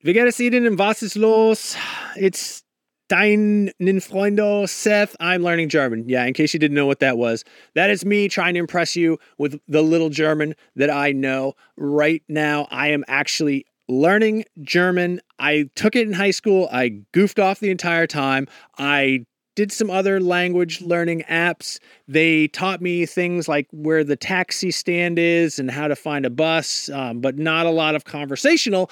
Wie geht es Ihnen? Was ist los? It's deinen Freunde Seth. I'm learning German. Yeah, in case you didn't know what that was. That is me trying to impress you with the little German that I know. Right now, I am actually learning German. I took it in high school. I goofed off the entire time. I did some other language learning apps. They taught me things like where the taxi stand is and how to find a bus, but not a lot of conversational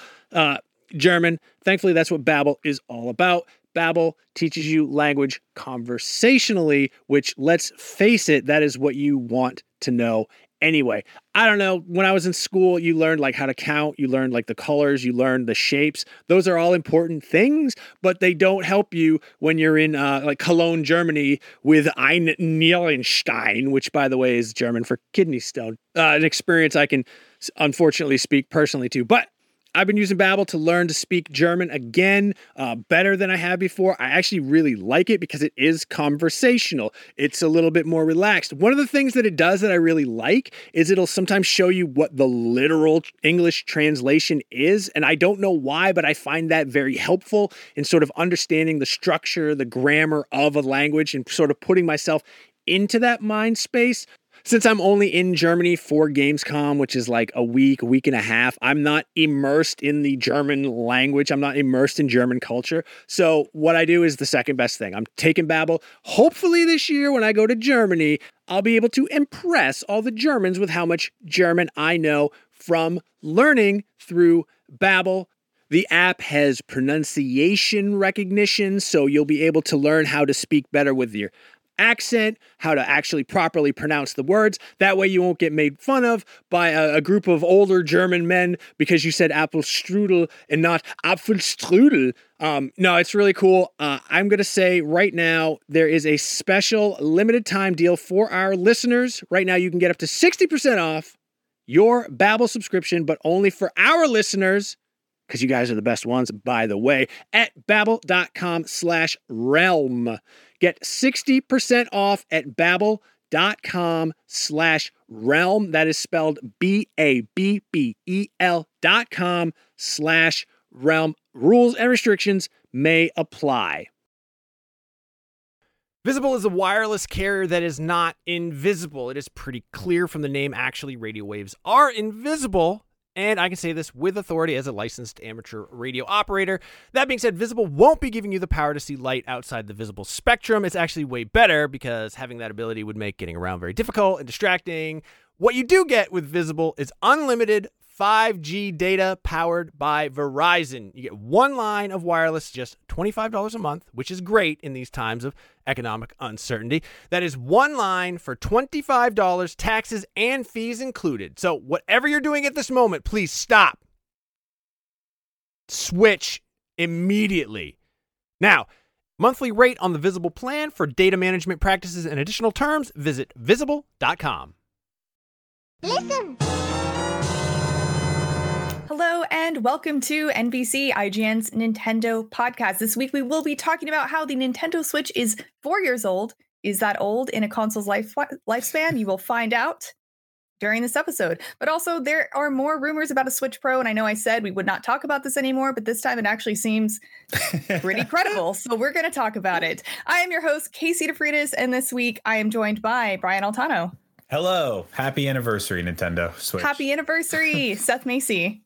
German. Thankfully, that's what Babbel is all about. Babbel teaches you language conversationally, which, let's face it, that is what you want to know anyway. I don't know. When I was in school, you learned like how to count. You learned like the colors. You learned the shapes. Those are all important things, but they don't help you when you're in like Cologne, Germany with Ein Nierenstein, which, by the way, is German for kidney stone. An experience I can unfortunately speak personally to, but I've been using Babbel to learn to speak German again, better than I have before. I actually really like it because it is conversational. It's a little bit more relaxed. One of the things that it does that I really like is it'll sometimes show you what the literal English translation is. And I don't know why, but I find that very helpful in sort of understanding the structure, the grammar of a language and sort of putting myself into that mind space. Since I'm only in Germany for Gamescom, which is like a week and a half, I'm not immersed in the German language. I'm not immersed in German culture. So what I do is the second best thing. I'm taking Babbel. Hopefully this year when I go to Germany, I'll be able to impress all the Germans with how much German I know from learning through Babbel. The app has pronunciation recognition, so you'll be able to learn how to speak better with your accent, how to actually properly pronounce the words. That way you won't get made fun of by a group of older German men because you said Apfelstrudel and not Apfelstrudel. No, it's really cool. I'm going to say right now there is a special limited time deal for our listeners. Right now you can get up to 60% off your Babbel subscription, but only for our listeners, because you guys are the best ones, by the way, at babbel.com/realm. Get 60% off at babbel.com/realm. That is spelled BABBEL.com/realm. Rules and restrictions may apply. Visible is a wireless carrier that is not invisible. It is pretty clear from the name. Actually, radio waves are invisible. And I can say this with authority as a licensed amateur radio operator. That being said, Visible won't be giving you the power to see light outside the visible spectrum. It's actually way better because having that ability would make getting around very difficult and distracting. What you do get with Visible is unlimited 5G data powered by Verizon. You get one line of wireless, just $25 a month, which is great in these times of economic uncertainty. That is one line for $25, taxes and fees included. So whatever you're doing at this moment, please stop. Switch immediately. Now, monthly rate on the Visible plan for data management practices and additional terms, visit visible.com. Listen. Hello and welcome to NBC IGN's Nintendo podcast. This week we will be talking about how the Nintendo Switch is 4 years old. Is that old in a console's lifespan? You will find out during this episode. But also there are more rumors about a Switch Pro, and I know I said we would not talk about this anymore, but this time it actually seems pretty credible. So we're going to talk about it. I am your host, Casey DeFreitas, and this week I am joined by Brian Altano. Hello. Happy anniversary, Nintendo Switch. Happy anniversary, Seth Macy.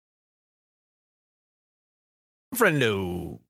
Friendo.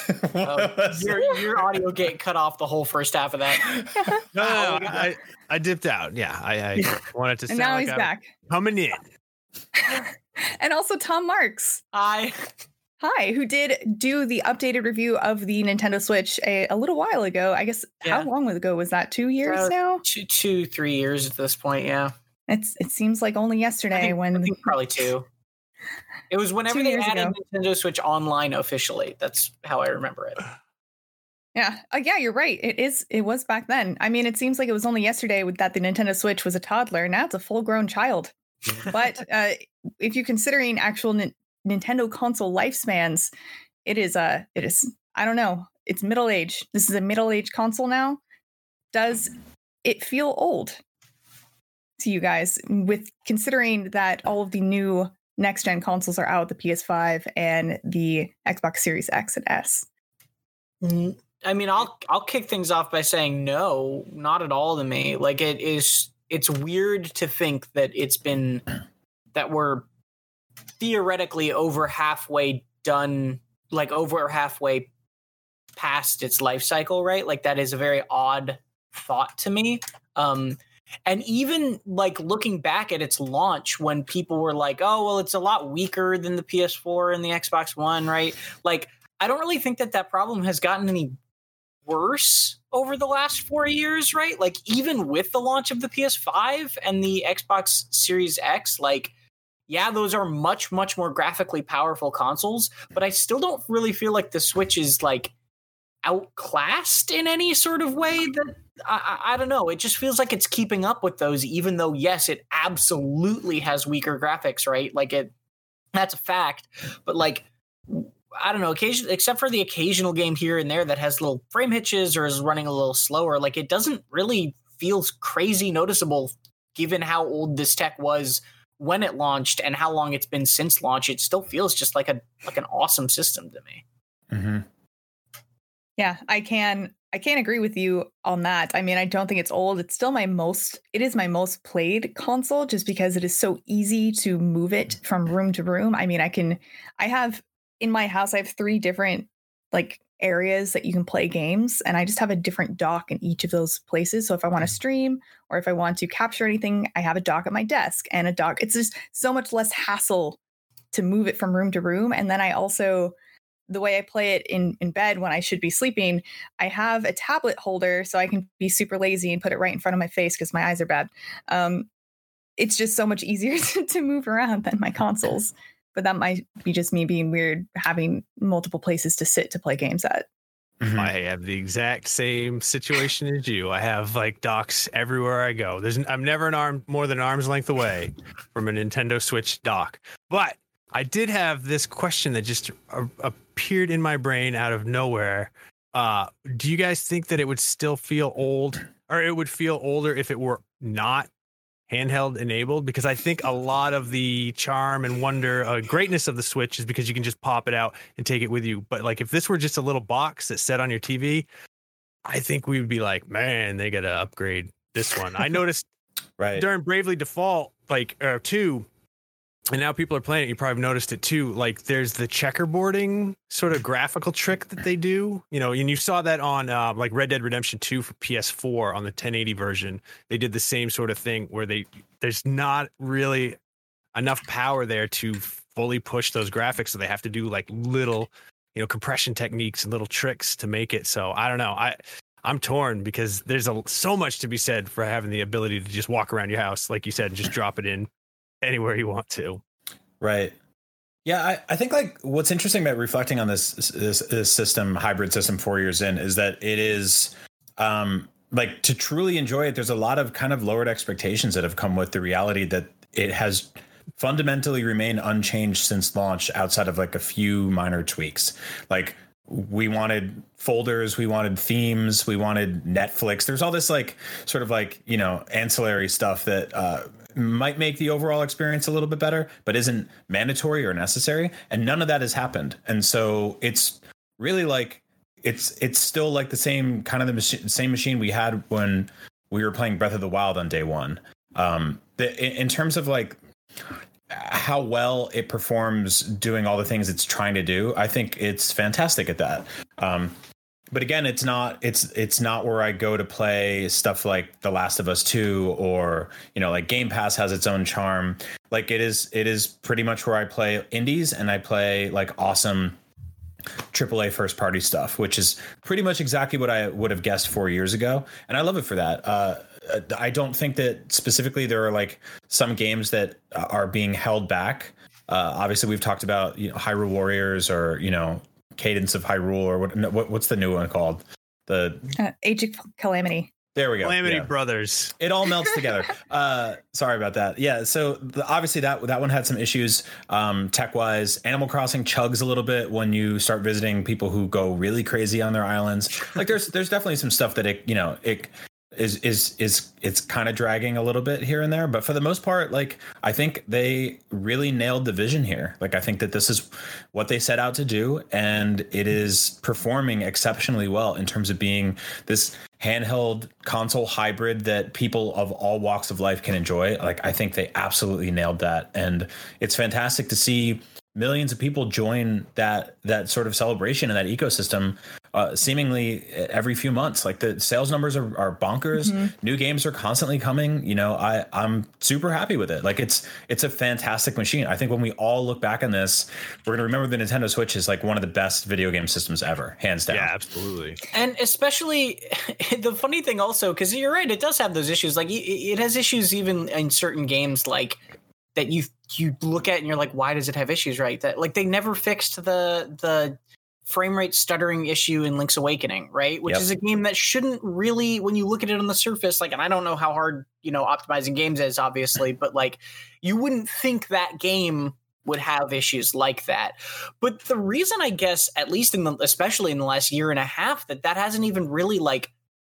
Your audio getting cut off the whole first half of that. No, I dipped out. Yeah, I wanted to sound and now like he's back. Coming in. And also Tom Marks. Hi, who did do the updated review of the Nintendo Switch a little while ago. I guess, How long ago was that? 2 years now? 3 years at this point, yeah. It seems like only yesterday I think probably 2. It was whenever they added Nintendo Switch Online officially. That's how I remember it. Yeah. Yeah, you're right. It was back then. I mean, it seems like it was only yesterday that the Nintendo Switch was a toddler. Now it's a full-grown child. But if you're considering actual Nintendo console lifespans, it is, I don't know. It's middle age. This is a middle-aged console now. Does it feel old to you guys with considering that all of the new next gen consoles are out, the PS5 and the Xbox Series X and S. I mean, I'll kick things off by saying no, not at all to me. Like it's weird to think that that we're theoretically over halfway done, like over halfway past its life cycle, right? Like that is a very odd thought to me. And even like looking back at its launch when people were like, oh, well, it's a lot weaker than the PS4 and the Xbox One, right? Like, I don't really think that problem has gotten any worse over the last 4 years, right? Like, even with the launch of the PS5 and the Xbox Series X, like, yeah, those are much, much more graphically powerful consoles, but I still don't really feel like the Switch is like outclassed in any sort of way that I don't know. It just feels like it's keeping up with those, even though, yes, it absolutely has weaker graphics, right? Like that's a fact. But like, I don't know, except for the occasional game here and there that has little frame hitches or is running a little slower, like it doesn't really feel crazy noticeable given how old this tech was when it launched and how long it's been since launch. It still feels just like an awesome system to me. Mm-hmm. Yeah, I can't agree with you on that. I mean, I don't think it's old. It's still it is my most played console just because it is so easy to move it from room to room. I mean, in my house, I have 3 different like areas that you can play games, and I just have a different dock in each of those places. So if I want to stream or if I want to capture anything, I have a dock at my desk and a dock. It's just so much less hassle to move it from room to room. And then I also, the way I play it in bed when I should be sleeping, I have a tablet holder so I can be super lazy and put it right in front of my face because my eyes are bad. It's just so much easier to move around than my consoles. But that might be just me being weird, having multiple places to sit to play games at. Mm-hmm. I have the exact same situation as you. I have like docks everywhere I go. I'm never more than an arm's length away from a Nintendo Switch dock. But I did have this question that just appeared in my brain out of nowhere. Do you guys think that it would still feel old, or it would feel older if it were not handheld enabled? Because I think a lot of the charm and wonder, greatness of the Switch is because you can just pop it out and take it with you. But like if this were just a little box that sat on your TV, I think we would be like, man, they got to upgrade this one. I noticed right during Bravely Default, 2, and now people are playing it. You probably noticed it too. Like there's the checkerboarding sort of graphical trick that they do, and you saw that on like Red Dead Redemption 2 for PS4 on the 1080 version. They did the same sort of thing where there's not really enough power there to fully push those graphics. So they have to do like little, compression techniques and little tricks to make it. So I don't know. I'm torn because there's so much to be said for having the ability to just walk around your house, like you said, and just drop it in anywhere you want to. Right. Yeah, I think like what's interesting about reflecting on this system, hybrid system 4 years in, is that it is like to truly enjoy it. There's a lot of kind of lowered expectations that have come with the reality that it has fundamentally remained unchanged since launch, outside of like a few minor tweaks. Like we wanted folders, we wanted themes, we wanted Netflix. There's all this like sort of like, ancillary stuff that might make the overall experience a little bit better, but isn't mandatory or necessary. And none of that has happened. And so it's really like, it's still like the same kind of same machine we had when we were playing Breath of the Wild on day one. In terms of like how well it performs doing all the things it's trying to do, I think it's fantastic at that. But again, it's not where I go to play stuff like The Last of Us 2 or, like Game Pass has its own charm. Like it is pretty much where I play indies and I play like awesome AAA first party stuff, which is pretty much exactly what I would have guessed 4 years ago. And I love it for that. I don't think that specifically there are like some games that are being held back. Obviously we've talked about, Hyrule Warriors or, Cadence of Hyrule, or what's the new one called? The Age of Calamity. There we go. Calamity Brothers. It all melts together. Sorry about that. Yeah. So obviously that one had some issues tech wise. Animal Crossing chugs a little bit when you start visiting people who go really crazy on their islands. Like there's definitely some stuff that is it's kind of dragging a little bit here and there, but for the most part, like, I think they really nailed the vision here. Like, I think that this is what they set out to do, and it is performing exceptionally well in terms of being this handheld console hybrid that people of all walks of life can enjoy. Like, I think they absolutely nailed that, and it's fantastic to see millions of people join that sort of celebration and that ecosystem seemingly every few months. Like, the sales numbers are bonkers. New games are constantly coming. You know, I'm super happy with it. Like, it's a fantastic machine. I think when we all look back on this, we're going to remember the Nintendo Switch is like one of the best video game systems ever, hands down. Yeah, absolutely. And especially the funny thing also, because you're right, it does have those issues. Like, it has issues even in certain games, like, that you look at and you're like, why does it have issues, right? That, like, they never fixed the frame rate stuttering issue in Link's Awakening, right? Which is a game that shouldn't really, when you look at it on the surface, like, and I don't know how hard, you know, optimizing games is, obviously, but like, you wouldn't think that game would have issues like that. But the reason, I guess, at least especially in the last year and a half, that hasn't even really like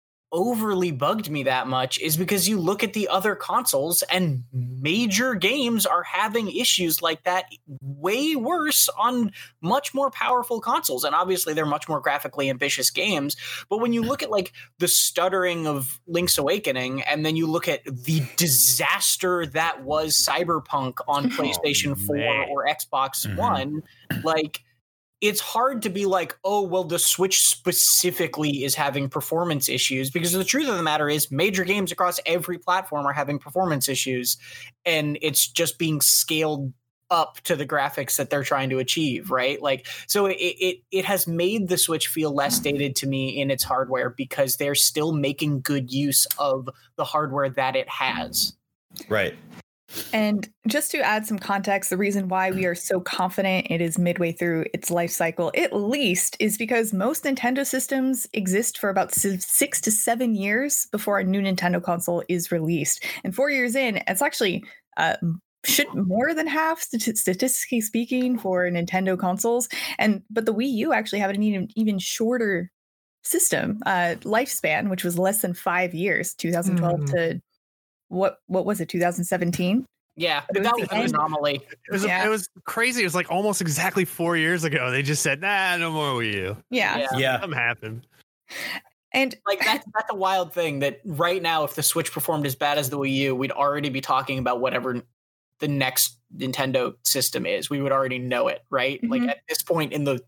overly bugged me that much is because you look at the other consoles and major games are having issues like that way worse on much more powerful consoles. And obviously they're much more graphically ambitious games. But when you look at like the stuttering of Link's Awakening, and then you look at the disaster that was Cyberpunk on PlayStation 4 or Xbox One, like, it's hard to be like, oh, well, the Switch specifically is having performance issues, because the truth of the matter is major games across every platform are having performance issues, and it's just being scaled up to the graphics that they're trying to achieve, right? Like, so it has made the Switch feel less dated to me in its hardware, because they're still making good use of the hardware that it has. Right. And just to add some context, the reason why we are so confident it is midway through its life cycle, at least, is because most Nintendo systems exist for about 6 to 7 years before a new Nintendo console is released. And 4 years in, it's actually should more than half, statistically speaking, for Nintendo consoles. But the Wii U actually have an even shorter system lifespan, which was less than 5 years, 2012 to what was it, 2017? Yeah, but that was an anomaly. It was crazy. It was like almost exactly 4 years ago. They just said, nah, no more Wii U. Yeah. Something happened. And like, that's a wild thing, that right now, if the Switch performed as bad as the Wii U, we'd already be talking about whatever the next Nintendo system is. We would already know it, right? Like, at this point in the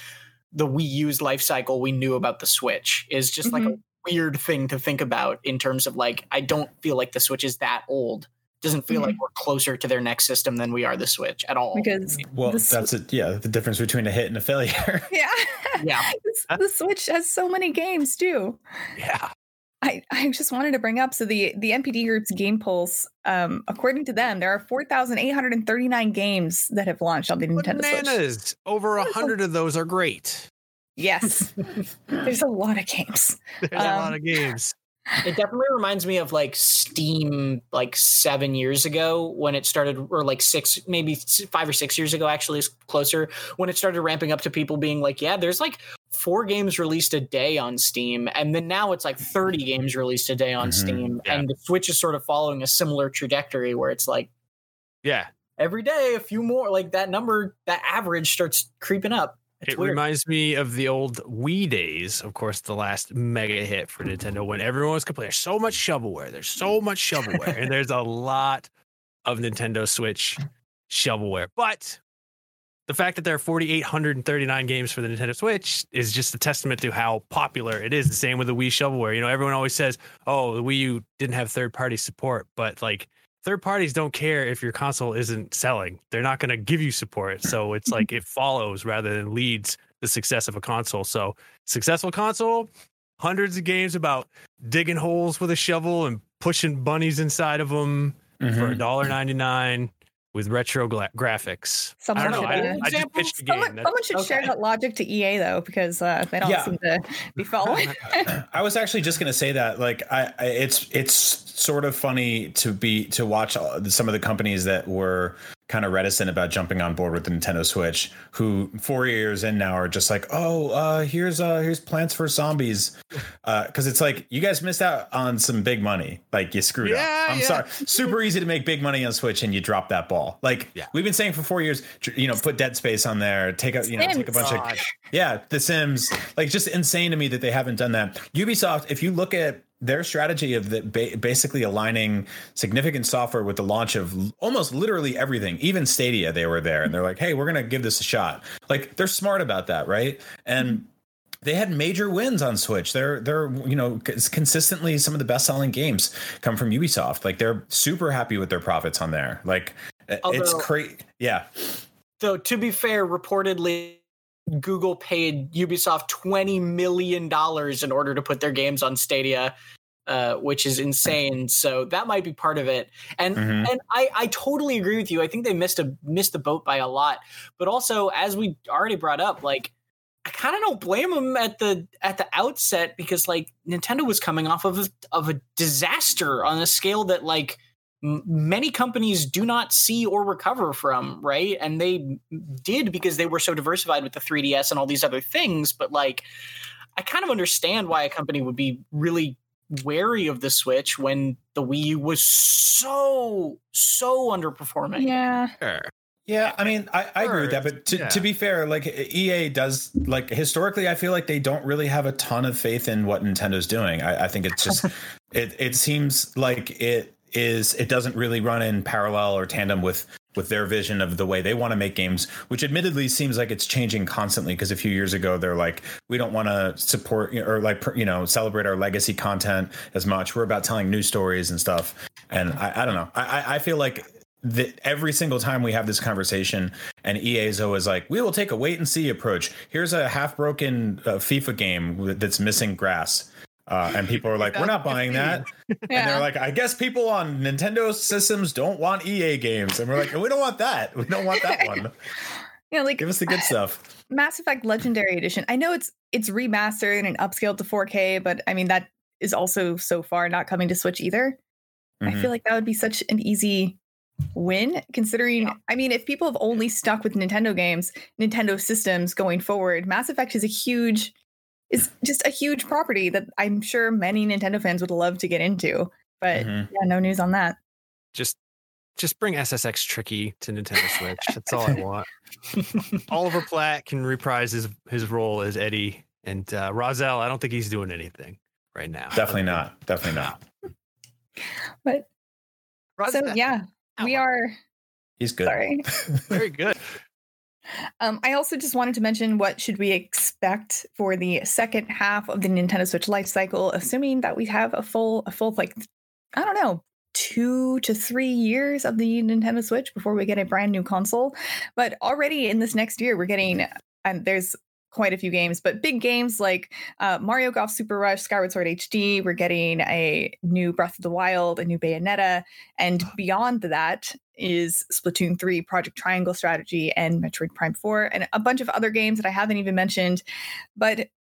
Wii U's life cycle, we knew about the Switch. Is just like a weird thing to think about in terms of, like, I don't feel like the Switch is that old. Doesn't feel like we're closer to their next system than we are the Switch at all. Because that's it. Yeah, the difference between a hit and a failure. Yeah. The Switch has so many games too. Yeah. I just wanted to bring up, so the NPD Group's Game Pulse, according to them, there are 4,839 games that have launched on the Nintendo Switch. Over 100 of those are great. Yes. There's a lot of games. There's a lot of games. It definitely reminds me of like Steam, like 7 years ago when it started, or like 5 or 6 years ago, actually, is closer, when it started ramping up to people being like, yeah, there's like 4 games released a day on Steam. And then now it's like 30 games released a day on Steam. Yeah. And the Switch is sort of following a similar trajectory where it's like, every day, a few more, like that number, that average starts creeping up. It's weird. Reminds me of the old Wii days, of course, the last mega hit for Nintendo, when everyone was complaining, there's so much shovelware, and there's a lot of Nintendo Switch shovelware. But the fact that there are 4,839 games for the Nintendo Switch is just a testament to how popular it is. The same with the Wii shovelware. You know, everyone always says, oh, the Wii U didn't have third-party support, but like, third parties don't care if your console isn't selling. They're not going to give you support. So it's like it follows rather than leads the success of a console. So successful console, hundreds of games about digging holes with a shovel and pushing bunnies inside of them for $1.99 with retro graphics. Someone I don't know. I just pitched a game. Someone should share that logic to EA though, because they don't seem to be following. I was actually just going to say that, like, it's sort of funny to watch some of the companies that were kind of reticent about jumping on board with the Nintendo Switch, who 4 years in now are just like, here's Plants vs Zombies, because it's like, you guys missed out on some big money, like you screwed up. I'm sorry, super easy to make big money on Switch and you drop that ball. Like we've been saying for 4 years, put Dead Space on there, take a bunch of The Sims, like just insane to me that they haven't done that. Ubisoft, if you look at their strategy of basically aligning significant software with the launch of almost literally everything, even Stadia, they were there and they're like, hey, we're going to give this a shot. Like, they're smart about that, right? And they had major wins on Switch. They're consistently some of the best selling games come from Ubisoft. Like, they're super happy with their profits on there. Like, it's crazy. Yeah. Though, to be fair, reportedly, Google paid Ubisoft $20 million in order to put their games on Stadia, which is insane. So that might be part of it. And I totally agree with you. I think they missed the boat by a lot. But also, as we already brought up, like, I kind of don't blame them at the outset, because like Nintendo was coming off of a disaster on a scale that like many companies do not see or recover from, right? And they did because they were so diversified with the 3DS and all these other things. But like, I kind of understand why a company would be really wary of the Switch when the Wii U was so underperforming. Yeah. Sure. Yeah, I mean, I agree with that, but to be fair, like EA does, like historically, I feel like they don't really have a ton of faith in what Nintendo's doing. I think it's just it seems like it doesn't really run in parallel or tandem with their vision of the way they want to make games, which admittedly seems like it's changing constantly, because a few years ago they're like, we don't want to support or like celebrate our legacy content as much. We're about telling new stories and stuff. And I don't know. I feel like that every single time we have this conversation and EA is always like, we will take a wait and see approach. Here's a half broken FIFA game that's missing grass. And people are like, we're not buying that. And they're like, I guess people on Nintendo systems don't want EA games. And we're like, we don't want that. We don't want that one. Like, give us the good stuff. Mass Effect Legendary Edition. I know it's remastered and upscaled to 4K, but I mean, that is also so far not coming to Switch either. I feel like that would be such an easy win, considering, I mean, if people have only stuck with Nintendo games, Nintendo systems going forward, Mass Effect is just a huge property that I'm sure many Nintendo fans would love to get into. But no news on that. Just bring SSX Tricky to Nintendo Switch. That's all I want. Oliver Platt can reprise his role as Eddie, and Rozelle, I don't think he's doing anything right now. Definitely not. But so yeah, we are. He's good. Sorry. Very good. I also just wanted to mention, what should we expect for the second half of the Nintendo Switch life cycle, assuming that we have a full like, I don't know, 2 to 3 years of the Nintendo Switch before we get a brand new console. But already in this next year, we're getting, and there's quite a few games, but big games like Mario Golf Super Rush, Skyward Sword HD. We're getting a new Breath of the Wild, a new Bayonetta, and beyond that is Splatoon 3, Project Triangle Strategy, and Metroid Prime 4, and a bunch of other games that I haven't even mentioned. But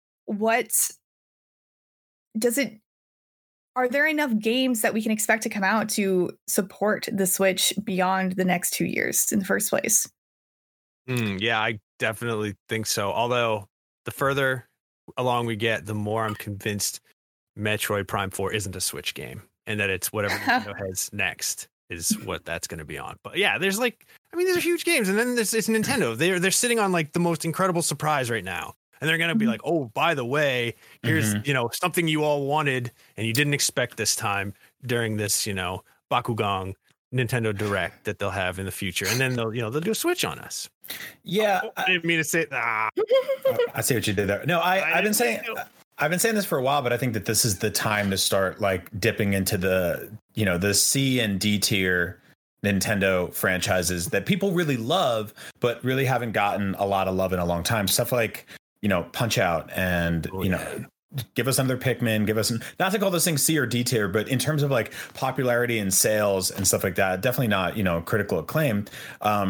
are there enough games that we can expect to come out to support the Switch beyond the next 2 years in the first place? Yeah, I definitely think so. Although the further along we get, the more I'm convinced Metroid Prime 4 isn't a Switch game, and that it's whatever Nintendo has next is what that's going to be on. But yeah, these are huge games, and then it's Nintendo. They're sitting on like the most incredible surprise right now, and they're going to be like, oh, by the way, here's something you all wanted and you didn't expect this time during this Bakugan Nintendo Direct that they'll have in the future, and then they'll do a Switch on us. Yeah, I didn't mean to say that. I see what you did there. No, I've been saying this for a while, but I think that this is the time to start like dipping into the the C and D tier Nintendo franchises that people really love, but really haven't gotten a lot of love in a long time. Stuff like Punch Out and give us another Pikmin, give us not to call those things C or D tier, but in terms of like popularity and sales and stuff like that, definitely not critical acclaim.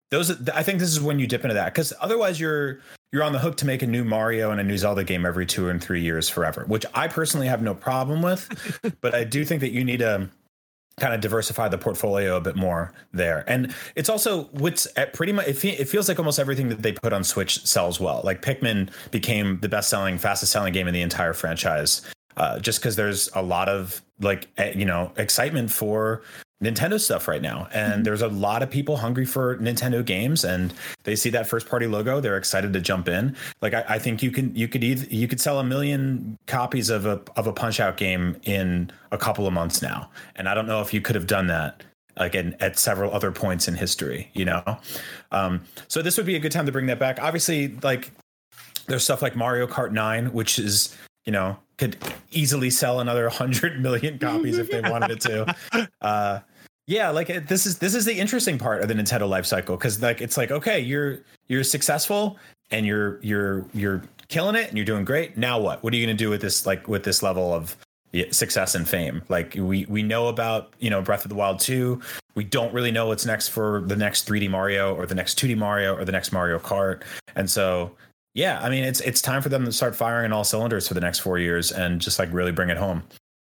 I think this is when you dip into that, because otherwise you're on the hook to make a new Mario and a new Zelda game every 2 and 3 years forever, which I personally have no problem with. But I do think that you need to kind of diversify the portfolio a bit more there. And it's also what's at pretty much, it feels like almost everything that they put on Switch sells well. Like Pikmin became the fastest selling game in the entire franchise, just because there's a lot of excitement for Nintendo stuff right now. And there's a lot of people hungry for Nintendo games, and they see that first party logo. They're excited to jump in. Like, I think you could sell 1 million copies of a Punch Out game in a couple of months now. And I don't know if you could have done that like at several other points in history, so this would be a good time to bring that back. Obviously, like, there's stuff like Mario Kart 9, which is, could easily sell another 100 million copies if they wanted it to. This is the interesting part of the Nintendo life cycle, because like it's like, okay, you're successful and you're killing it and you're doing great. Now what? What are you going to do with this level of success and fame? Like we know about Breath of the Wild 2. We don't really know what's next for the next 3D Mario or the next 2D Mario or the next Mario Kart, and so. Yeah, I mean, it's time for them to start firing on all cylinders for the next 4 years and just like really bring it home.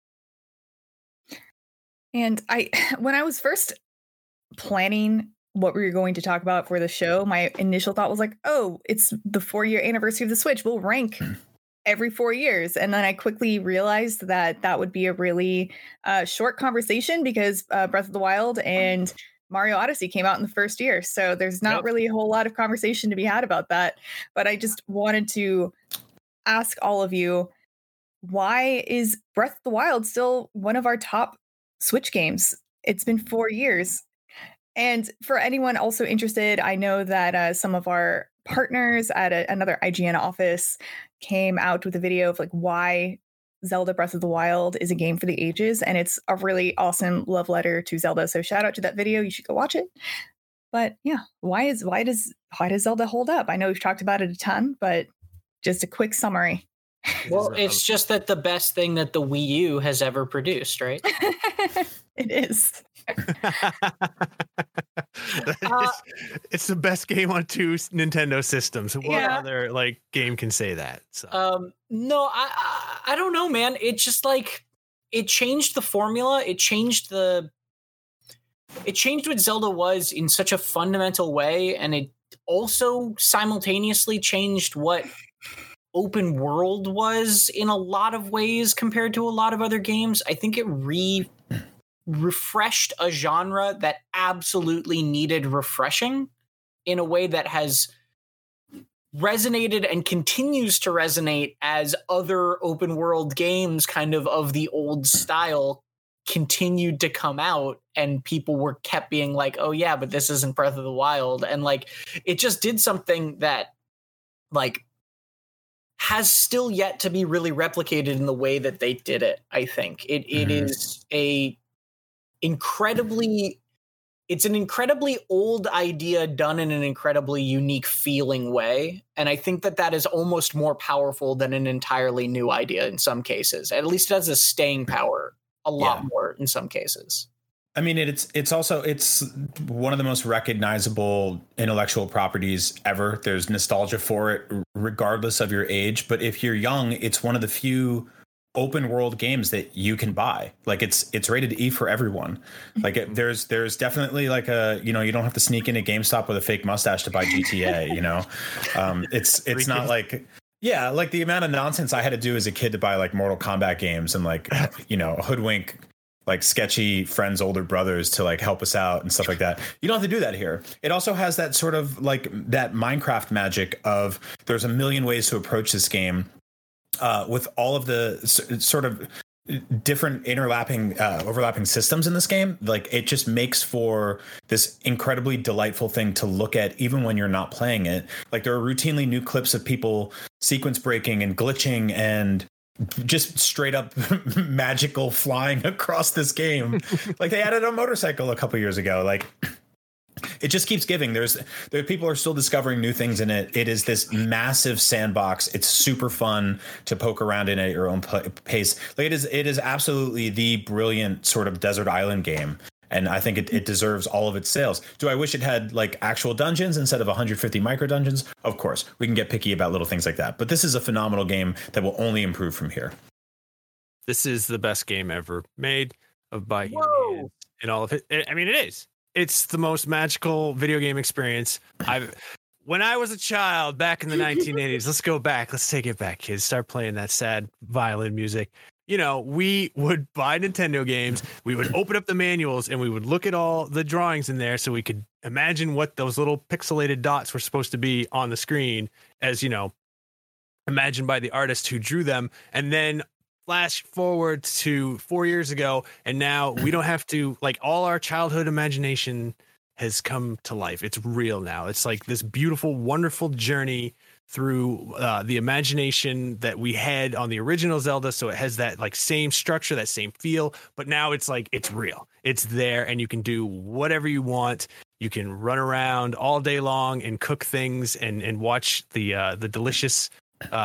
And when I was first planning what we were going to talk about for the show, my initial thought was like, oh, it's the 4-year anniversary of the Switch. We'll rank every 4 years. And then I quickly realized that would be a really short conversation, because Breath of the Wild and Mario Odyssey came out in the first year. So there's not really a whole lot of conversation to be had about that. But I just wanted to ask all of you, why is Breath of the Wild still one of our top Switch games? It's been 4 years. And for anyone also interested, I know that some of our partners at another IGN office came out with a video of like why Zelda Breath of the Wild is a game for the ages, and it's a really awesome love letter to Zelda. So shout out to that video. You should go watch it. But yeah, why does Zelda hold up? I know we've talked about it a ton, but just a quick summary. Well, it's just that the best thing that the Wii U has ever produced, right? It is. It's the best game on 2 Nintendo systems. What other game can say that? So. No, I don't know, man. It just it changed the formula. It changed what Zelda was in such a fundamental way, and it also simultaneously changed what open world was in a lot of ways compared to a lot of other games. I think it refreshed a genre that absolutely needed refreshing in a way that has resonated and continues to resonate as other open world games kind of the old style continued to come out, and people kept being like, oh yeah, but this isn't Breath of the Wild. And it just did something that has still yet to be really replicated in the way that they did it. I think it is it's an incredibly old idea done in an incredibly unique feeling way. And I think that is almost more powerful than an entirely new idea in some cases. At least it has a staying power a lot more in some cases. I mean, it's also one of the most recognizable intellectual properties ever. There's nostalgia for it regardless of your age. But if you're young, it's one of the few open world games that you can buy. It's rated E for everyone. There's definitely you don't have to sneak into GameStop with a fake mustache to buy GTA. It's not the amount of nonsense I had to do as a kid to buy Mortal Kombat games and hoodwink sketchy friends' older brothers to help us out and stuff like that. You don't have to do that here. It also has that sort of that Minecraft magic of there's a million ways to approach this game. With all of the sort of different overlapping systems in this game, it just makes for this incredibly delightful thing to look at even when you're not playing it. There are routinely new clips of people sequence breaking and glitching and just straight up magical flying across this game. They added a motorcycle a couple years ago. It just keeps giving. There people are still discovering new things in it. It is this massive sandbox. It's super fun to poke around in at your own pace. It is absolutely the brilliant sort of desert island game. and I think it deserves all of its sales. Do I wish it had like actual dungeons instead of 150 micro dungeons? Of course, we can get picky about little things like that, but this is a phenomenal game that will only improve from here. This is the best game ever made by human Whoa. hands in all of it. I mean, it is. It's the most magical video game experience when I was a child back in the 1980s. Let's go back. Let's take it back, kids. Start playing that sad violin music. You know, we would buy Nintendo games. We would open up the manuals and we would look at all the drawings in there so we could imagine what those little pixelated dots were supposed to be on the screen, as, you know, imagined by the artist who drew them. And then flash forward to 4 years ago, and now we don't have to, like, all our childhood imagination has come to life. It's real now. It's like this beautiful, wonderful journey through the imagination that we had on the original Zelda. So it has that like same structure, that same feel, but now it's like, it's real. It's there, and you can do whatever you want. You can run around all day long and cook things and watch the delicious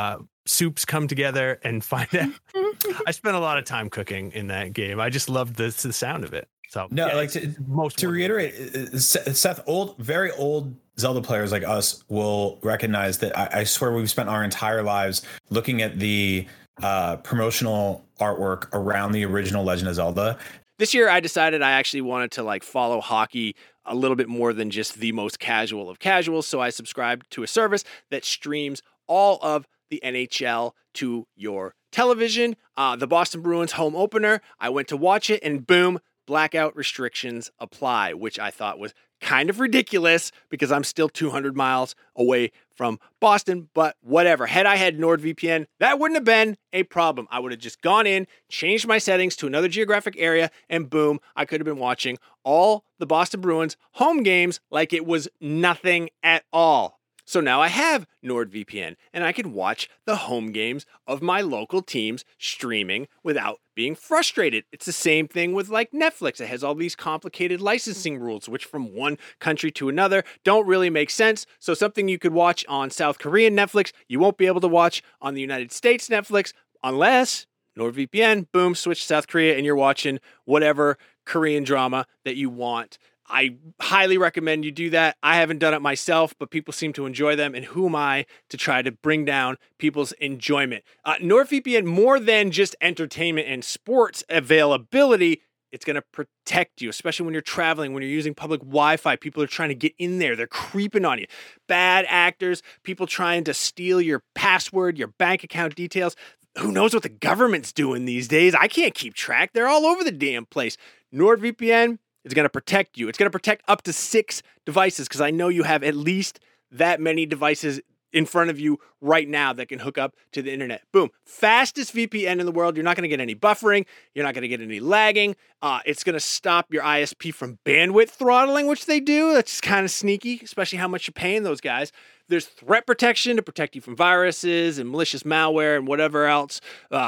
soups come together and find out. I spent a lot of time cooking in that game. I just loved the sound of it. So no, yeah, like to reiterate, Seth, very old Zelda players like us will recognize that. I swear we've spent our entire lives looking at the promotional artwork around the original Legend of Zelda. This year, I decided I actually wanted to like follow hockey a little bit more than just the most casual of casuals. So I subscribed to a service that streams all of the NHL to your television. The Boston Bruins home opener, I went to watch it, and boom, blackout restrictions apply, which I thought was kind of ridiculous because I'm still 200 miles away from Boston, but whatever. Had I had NordVPN, that wouldn't have been a problem. I would have just gone in, changed my settings to another geographic area, and boom, I could have been watching all the Boston Bruins home games like it was nothing at all. So now I have NordVPN, and I can watch the home games of my local teams streaming without being frustrated. It's the same thing with like Netflix. It has all these complicated licensing rules, which from one country to another don't really make sense. So something you could watch on South Korean Netflix, you won't be able to watch on the United States Netflix unless NordVPN, boom, switch to South Korea, and you're watching whatever Korean drama that you want. I highly recommend you do that. I haven't done it myself, but people seem to enjoy them, and who am I to try to bring down people's enjoyment? NordVPN, more than just entertainment and sports availability, it's going to protect you, especially when you're traveling, when you're using public Wi-Fi. People are trying to get in there. They're creeping on you. Bad actors, people trying to steal your password, your bank account details. Who knows what the government's doing these days? I can't keep track. They're all over the damn place. NordVPN, it's going to protect you. It's going to protect up to 6 devices, because I know you have at least that many devices in front of you right now that can hook up to the internet. Boom. Fastest VPN in the world. You're not going to get any buffering. You're not going to get any lagging. It's going to stop your ISP from bandwidth throttling, which they do. That's kind of sneaky, especially how much you're paying those guys. There's threat protection to protect you from viruses and malicious malware and whatever else.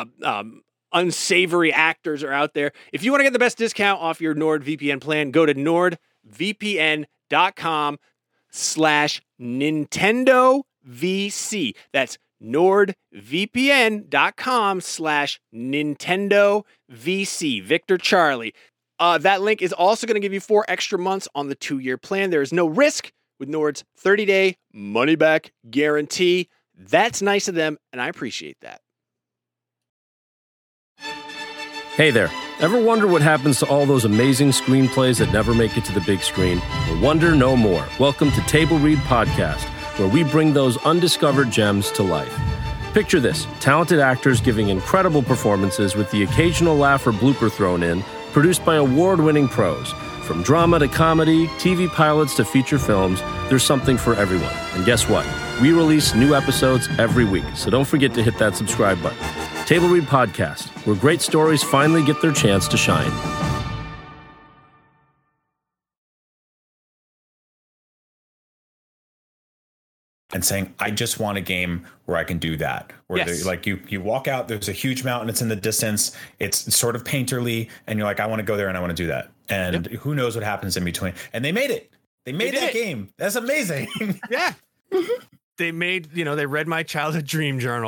Unsavory actors are out there. If you want to get the best discount off your NordVPN plan, go to nordvpn.com/NintendoVC. That's nordvpn.com/NintendoVC. Victor Charlie. That link is also going to give you 4 extra months on the 2-year plan. There is no risk with Nord's 30-day money-back guarantee. That's nice of them, and I appreciate that. Hey there. Ever wonder what happens to all those amazing screenplays that never make it to the big screen? Well, wonder no more. Welcome to Table Read Podcast, where we bring those undiscovered gems to life. Picture this: talented actors giving incredible performances with the occasional laugh or blooper thrown in, produced by award-winning pros. From drama to comedy, TV pilots to feature films, there's something for everyone. And guess what? We release new episodes every week, so don't forget to hit that subscribe button. Table Read Podcast, where great stories finally get their chance to shine. And saying, I just want a game where I can do that. Where Yes. like you walk out, there's a huge mountain, it's in the distance, it's sort of painterly, and you're like, I want to go there and I want to do that. And who knows what happens in between. And they made it. They made that game. That's amazing. Yeah. They made, they read my childhood dream journal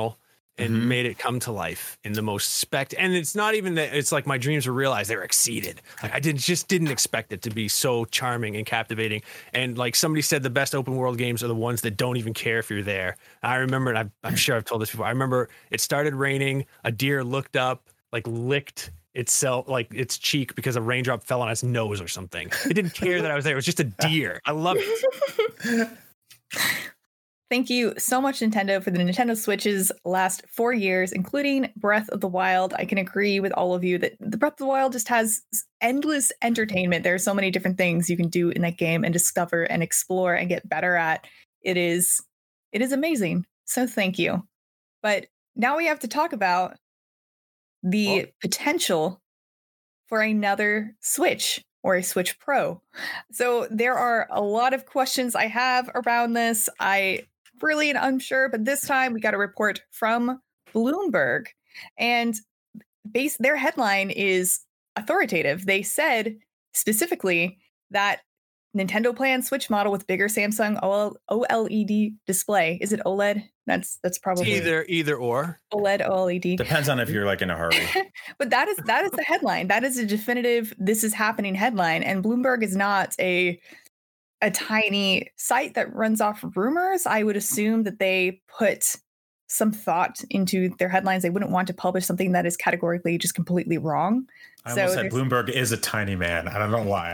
and made it come to life in the most and it's not even that it's like my dreams were realized, they were exceeded. Like I just didn't expect it to be so charming and captivating. And like somebody said, the best open world games are the ones that don't even care if you're there. I remember, and I'm sure I've told this before, I remember it started raining, a deer looked up, like licked itself, like its cheek, because a raindrop fell on its nose or something. It didn't care that I was there. It was just a deer. I love it. Thank you so much, Nintendo, for the Nintendo Switch's last 4 years, including Breath of the Wild. I can agree with all of you that the Breath of the Wild just has endless entertainment. There are so many different things you can do in that game and discover and explore and get better at. It is amazing. So thank you. But now we have to talk about the potential for another Switch or a Switch Pro. So there are a lot of questions I have around this. I really unsure, but this time we got a report from Bloomberg, and their headline is authoritative. They said specifically that Nintendo plans Switch model with bigger Samsung OLED display. Is it OLED? That's probably either or. OLED, OLED. Depends on if you're like in a hurry. But that is the headline. That is a definitive "this is happening" headline. And Bloomberg is not a tiny site that runs off rumors. I would assume that they put some thought into their headlines. They wouldn't want to publish something that is categorically just completely wrong. I almost said Bloomberg is a tiny man. I don't know why.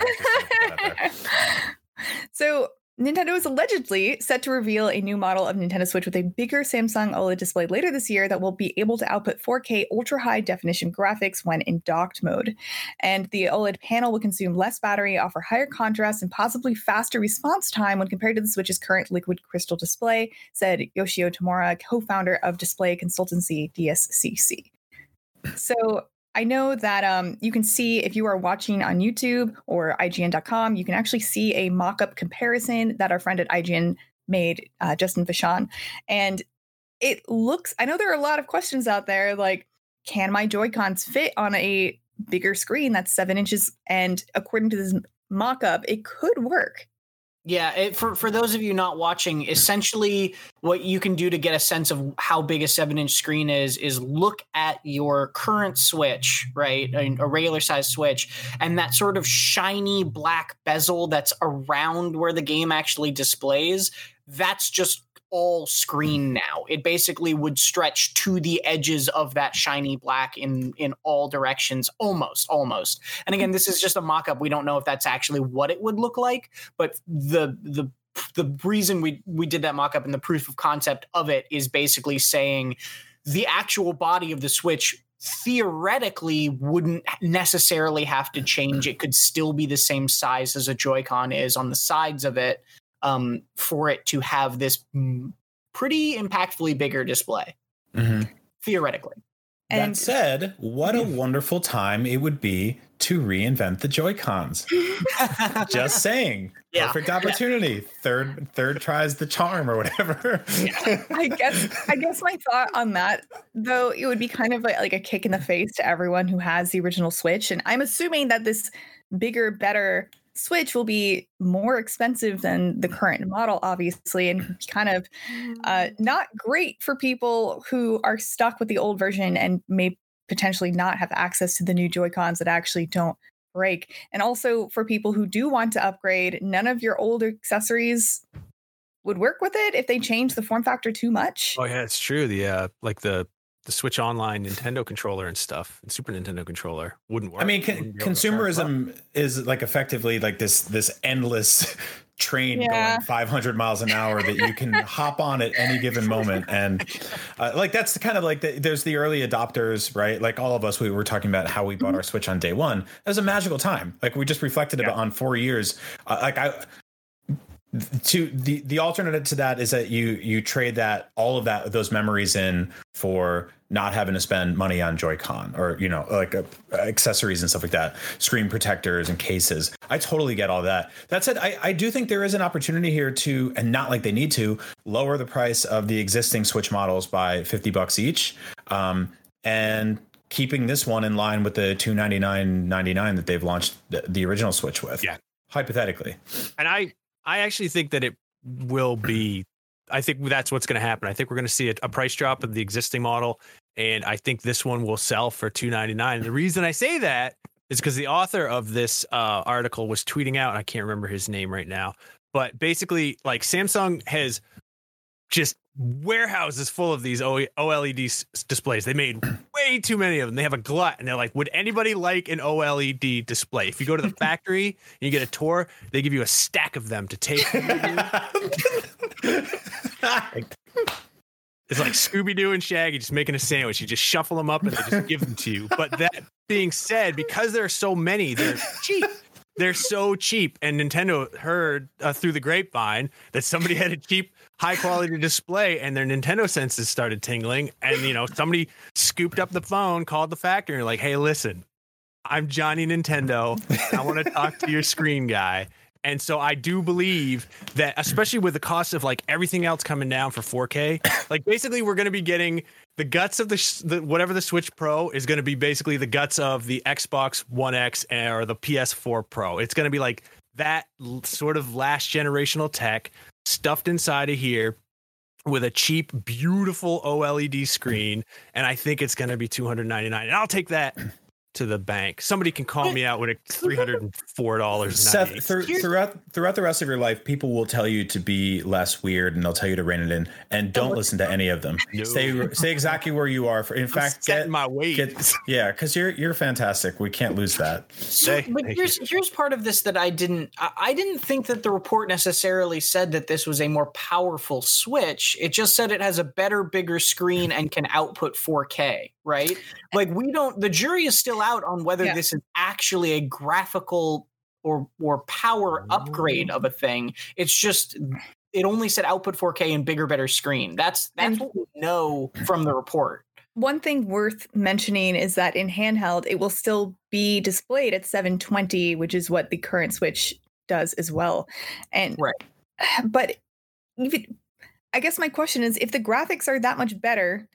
So Nintendo is allegedly set to reveal a new model of Nintendo Switch with a bigger Samsung OLED display later this year that will be able to output 4K ultra-high definition graphics when in docked mode. And the OLED panel will consume less battery, offer higher contrast, and possibly faster response time when compared to the Switch's current liquid crystal display, said Yoshio Tamura, co-founder of display consultancy DSCC. So I know that you can see, if you are watching on YouTube or IGN.com, you can actually see a mock-up comparison that our friend at IGN made, Justin Vachon. And it looks, I know there are a lot of questions out there, like, can my Joy-Cons fit on a bigger screen that's 7 inches? And according to this mock-up, it could work. Yeah, for those of you not watching, essentially what you can do to get a sense of how big a 7-inch screen is look at your current Switch, right? A regular size Switch, and that sort of shiny black bezel that's around where the game actually displays, that's just all screen now. It basically would stretch to the edges of that shiny black in all directions, almost. And again, this is just a mock-up. We don't know if that's actually what it would look like, but the reason we did that mock-up and the proof of concept of it is basically saying the actual body of the Switch theoretically wouldn't necessarily have to change. It could still be the same size as a Joy-Con is on the sides of it, for it to have this pretty impactfully bigger display, theoretically. And that said, what a wonderful time it would be to reinvent the Joy-Cons. Just saying. Yeah. Perfect opportunity. Yeah. Third tries the charm or whatever. I guess my thought on that, though, it would be kind of like a kick in the face to everyone who has the original Switch. And I'm assuming that this bigger, better Switch will be more expensive than the current model, obviously, and kind of not great for people who are stuck with the old version and may potentially not have access to the new Joy-Cons that actually don't break. And also for people who do want to upgrade, none of your old accessories would work with it if they change the form factor too much. Oh yeah, it's true. The Switch Online Nintendo controller and stuff, and Super Nintendo controller wouldn't work. I mean, consumerism is like effectively like this endless train going 500 miles an hour that you can hop on at any given moment. And like, that's the kind of like, there's the early adopters, right? Like all of us, we were talking about how we bought our Switch on day one. It was a magical time. Like we just reflected about on 4 years. To the alternative to that is that you trade all of those memories in for not having to spend money on Joy-Con or like accessories and stuff like that, screen protectors and cases. I totally get all that. That said, I do think there is an opportunity here to, and not like they need to, lower the price of the existing Switch models by $50 each, and keeping this one in line with the $299.99 that they've launched the original Switch with. Yeah, hypothetically. And I actually think that it will be I think that's what's going to happen. I think we're going to see a price drop of the existing model, and I think this one will sell for $299. And the reason I say that is because the author of this article was tweeting out, and I can't remember his name right now, but basically, like, Samsung has just warehouses full of these OLED displays. They made way too many of them. They have a glut, and they're like, would anybody like an OLED display? If you go to the factory and you get a tour, they give you a stack of them to take. It's like Scooby-Doo and Shaggy just making a sandwich. You just shuffle them up and they just give them to you. But that being said, because there are so many, they're cheap. They're so cheap. And Nintendo heard through the grapevine that somebody had a cheap, high-quality display, and their Nintendo senses started tingling. And, you know, somebody scooped up the phone, called the factory, and like, hey, listen, I'm Johnny Nintendo. I want to talk to your screen guy. And so I do believe that, especially with the cost of like everything else coming down for 4K, like basically we're going to be getting the guts of the whatever the Switch Pro is going to be basically the guts of the Xbox One X or the PS4 Pro. It's going to be like that sort of last generational tech stuffed inside of here with a cheap, beautiful OLED screen. And I think it's going to be $299. And I'll take that to the bank. Somebody can call me out with a $304. Seth, throughout the rest of your life, people will tell you to be less weird, and they'll tell you to rein it in. And don't listen to any of them. No. Stay exactly where you are. In fact, get my weight. Because you're fantastic. We can't lose that. So, but here's part of this that I didn't think that the report necessarily said that this was a more powerful Switch. It just said it has a better, bigger screen and can output 4K. Right? Like the jury is still out on whether this is actually a graphical or power upgrade of a thing. It's just, it only said output 4K and bigger, better screen. That's what we know from the report. One thing worth mentioning is that in handheld, it will still be displayed at 720, which is what the current Switch does as well. And but even, I guess my question is, if the graphics are that much better,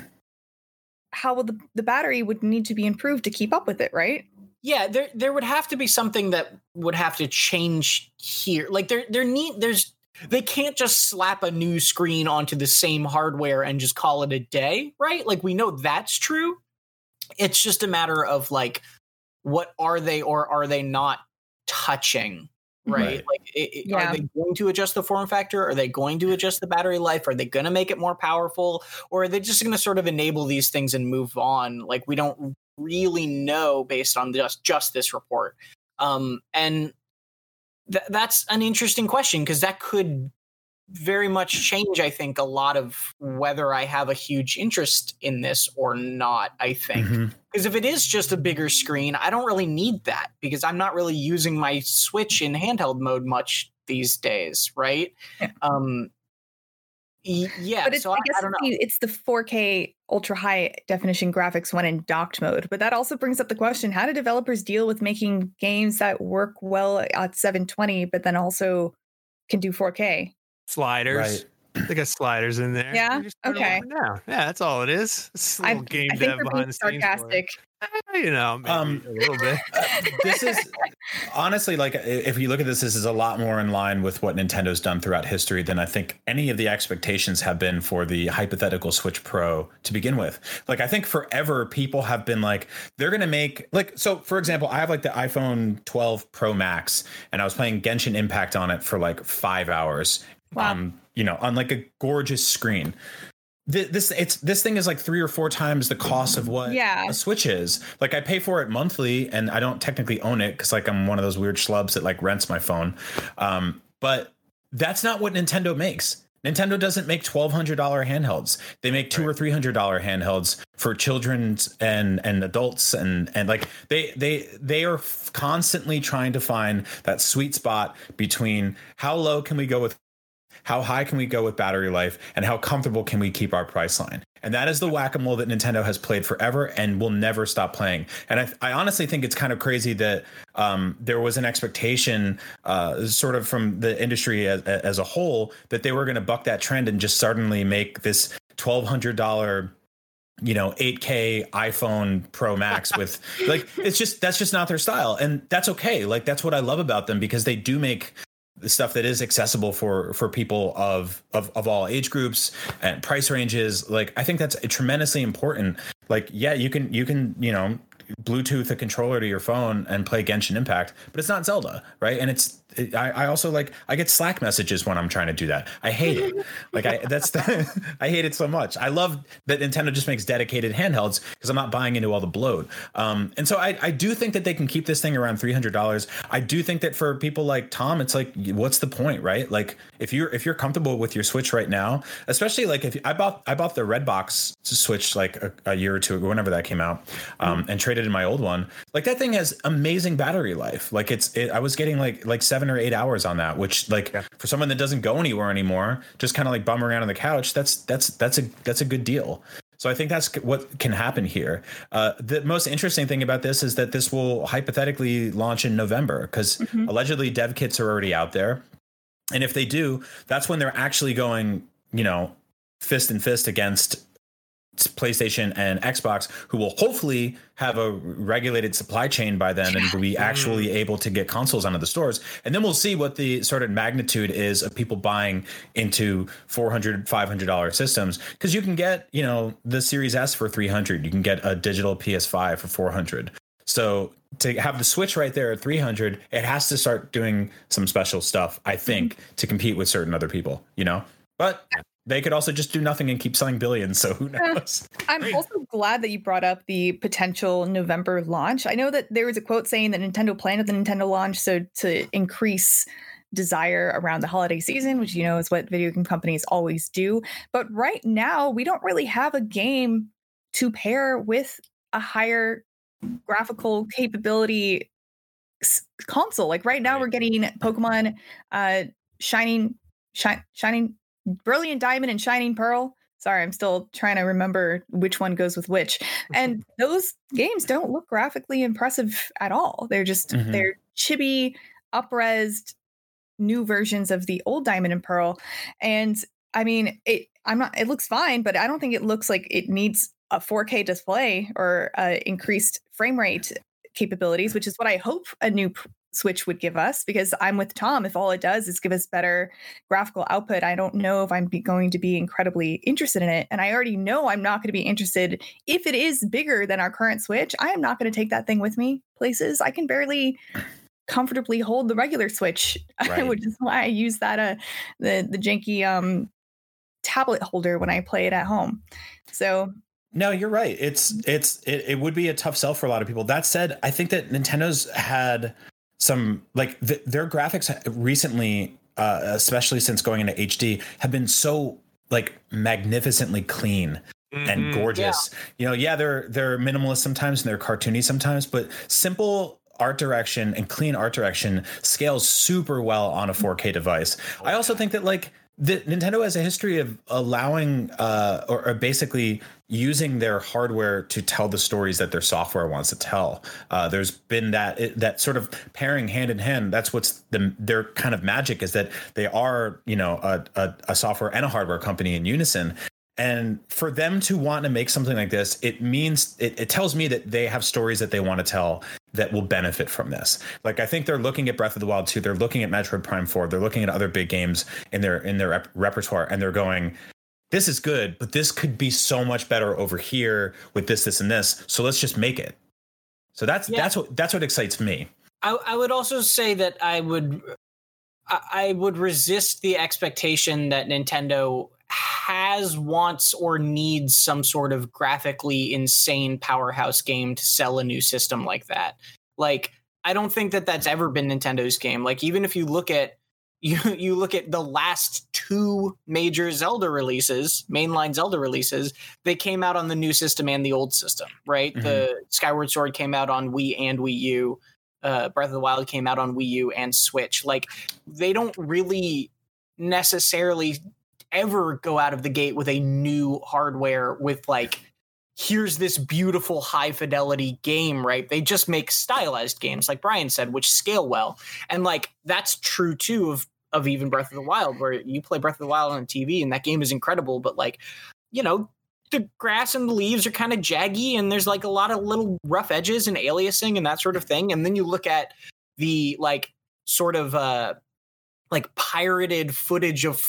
how will the battery would need to be improved to keep up with it, right? Yeah, there would have to be something that would have to change here. Like they can't just slap a new screen onto the same hardware and just call it a day, right? Like, we know that's true. It's just a matter of like, what are they or are they not touching? Right. Like, are they going to adjust the form factor? Are they going to adjust the battery life? Are they going to make it more powerful? Or are they just going to sort of enable these things and move on? Like, we don't really know based on just this report. And that's an interesting question, because that could very much change, I think, a lot of whether I have a huge interest in this or not, I think. Because if it is just a bigger screen, I don't really need that, because I'm not really using my Switch in handheld mode much these days, right? But it's, so I guess I don't know. It's the 4K ultra high definition graphics when in docked mode. But that also brings up the question, how do developers deal with making games that work well at 720, but then also can do 4K? Sliders. Right. They got sliders in there. Yeah. Okay. Yeah, that's all it is. It's a little game dev behind the scenes. Sarcastic. You know, maybe a little bit. This is honestly, like, if you look at this is a lot more in line with what Nintendo's done throughout history than I think any of the expectations have been for the hypothetical Switch Pro to begin with. Like, I think forever people have been like, they're going to make, like, so for example, I have like the iPhone 12 Pro Max, and I was playing Genshin Impact on it for like 5 hours. Wow. You know, on like a gorgeous screen. This thing is like 3 or 4 times the cost of what a Switch is. Like, I pay for it monthly, and I don't technically own it because like I'm one of those weird schlubs that like rents my phone. But that's not what Nintendo makes. Nintendo doesn't make $1,200 handhelds. They make $200 or $300 handhelds for children and adults, and like they are constantly trying to find that sweet spot between how low can we go with, how high can we go with battery life, and how comfortable can we keep our price line? And that is the whack-a-mole that Nintendo has played forever and will never stop playing. And I honestly think it's kind of crazy that there was an expectation sort of from the industry as a whole that they were going to buck that trend and just suddenly make this $1,200 8K iPhone Pro Max with like, that's just not their style. And that's okay. Like, that's what I love about them, because they do make the stuff that is accessible for people of all age groups and price ranges. Like, I think that's tremendously important. Like, yeah, you can, you know, Bluetooth a controller to your phone and play Genshin Impact, but it's not Zelda, right? And I also like, I get Slack messages when I'm trying to do that. I hate it. Like, I hate it so much. I love that Nintendo just makes dedicated handhelds because I'm not buying into all the bloat. And so I do think that they can keep this thing around $300. I do think that for people like Tom, it's like, what's the point, right? Like, if you're comfortable with your Switch right now, especially like if I bought the Redbox Switch like a year or two ago, whenever that came out, and traded in my old one. Like, that thing has amazing battery life. Like, I was getting like 7 or 8 hours on that, which for someone that doesn't go anywhere anymore, just kind of like bum around on the couch, that's a good deal. So I think that's what can happen here. The most interesting thing about this is that this will hypothetically launch in November because allegedly dev kits are already out there. And if they do, that's when they're actually going, you know, fist in fist against PlayStation and Xbox, who will hopefully have a regulated supply chain by then and will be actually able to get consoles onto the stores. And then we'll see what the sort of magnitude is of people buying into $400, $500 systems. Because you can get, you know, the Series S for $300. You can get a digital PS5 for $400. So to have the Switch right there at $300, it has to start doing some special stuff, I think, to compete with certain other people, you know? But they could also just do nothing and keep selling billions. So who knows? I'm also glad that you brought up the potential November launch. I know that there was a quote saying that Nintendo planned the Nintendo launch so to increase desire around the holiday season, which, you know, is what video game companies always do. But right now, we don't really have a game to pair with a higher graphical capability console. Like right now, we're getting Pokemon Shining Brilliant Diamond and Shining Pearl. Sorry, I'm still trying to remember which one goes with which. And those games don't look graphically impressive at all. They're just they're chibi, up-resed new versions of the old Diamond and Pearl. And I mean, it looks fine, but I don't think it looks like it needs a 4K display or increased frame rate capabilities, which is what I hope a new Switch would give us, because I'm with Tom. If all it does is give us better graphical output, I don't know if I'm going to be incredibly interested in it. And I already know I'm not going to be interested if it is bigger than our current Switch. I am not going to take that thing with me places. I can barely comfortably hold the regular Switch, right. Which is why I use that the janky tablet holder when I play it at home. So no, you're right. It would be a tough sell for a lot of people. That said, I think that Nintendo's had some like their graphics recently, especially since going into HD, have been so like magnificently clean and gorgeous. Yeah. You know, they're minimalist sometimes and they're cartoony sometimes, but simple art direction and clean art direction scales super well on a 4K device. I also think that like Nintendo has a history of allowing or basically using their hardware to tell the stories that their software wants to tell. There's been that sort of pairing hand in hand. That's what's their kind of magic, is that they are, you know, a software and a hardware company in unison. And for them to want to make something like this, it means it tells me that they have stories that they want to tell that will benefit from this. Like, I think they're looking at Breath of the Wild 2. They're looking at Metroid Prime 4. They're looking at other big games in their repertoire, and they're going, this is good, but this could be so much better over here with this, and this. So let's just make it. So that's what excites me. I would also say that I would resist the expectation that Nintendo wants or needs some sort of graphically insane powerhouse game to sell a new system like that. Like, I don't think that that's ever been Nintendo's game. Like, even if you look at you look at the last two major Zelda releases, mainline Zelda releases, they came out on the new system and the old system, right? The Skyward Sword came out on Wii and Wii U. Breath of the Wild came out on Wii U and Switch. Like, they don't really necessarily ever go out of the gate with a new hardware with like, here's this beautiful high fidelity game, right? They just make stylized games, like Brian said, which scale well. And like, that's true too of even Breath of the Wild, where you play Breath of the Wild on TV and that game is incredible, but like, you know, the grass and the leaves are kind of jaggy and there's like a lot of little rough edges and aliasing and that sort of thing. And then you look at the like sort of like pirated footage of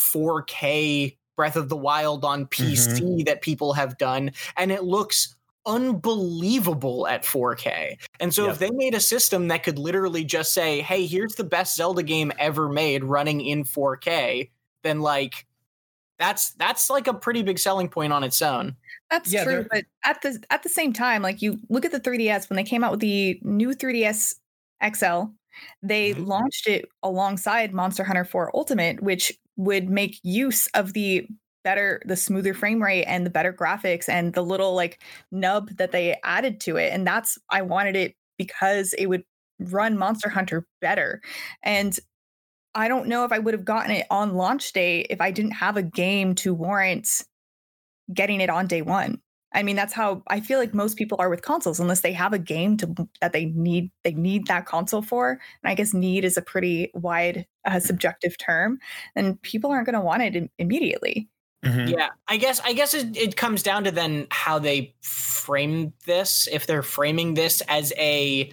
4K Breath of the Wild on PC that people have done, and it looks unbelievable at 4K. And so if they made a system that could literally just say, hey, here's the best Zelda game ever made running in 4K, then like that's like a pretty big selling point on its own. That's true, but at the same time, like you look at the 3DS when they came out with the new 3DS XL, they launched it alongside Monster Hunter 4 Ultimate, which would make use of the smoother frame rate and the better graphics and the little like nub that they added to it. And I wanted it because it would run Monster Hunter better. And I don't know if I would have gotten it on launch day if I didn't have a game to warrant getting it on day one. I mean, that's how I feel like most people are with consoles, unless they have a game that they need that console for. And I guess need is a pretty wide subjective term, and people aren't going to want it immediately. Yeah, I guess it comes down to then how they frame this. If they're framing this as a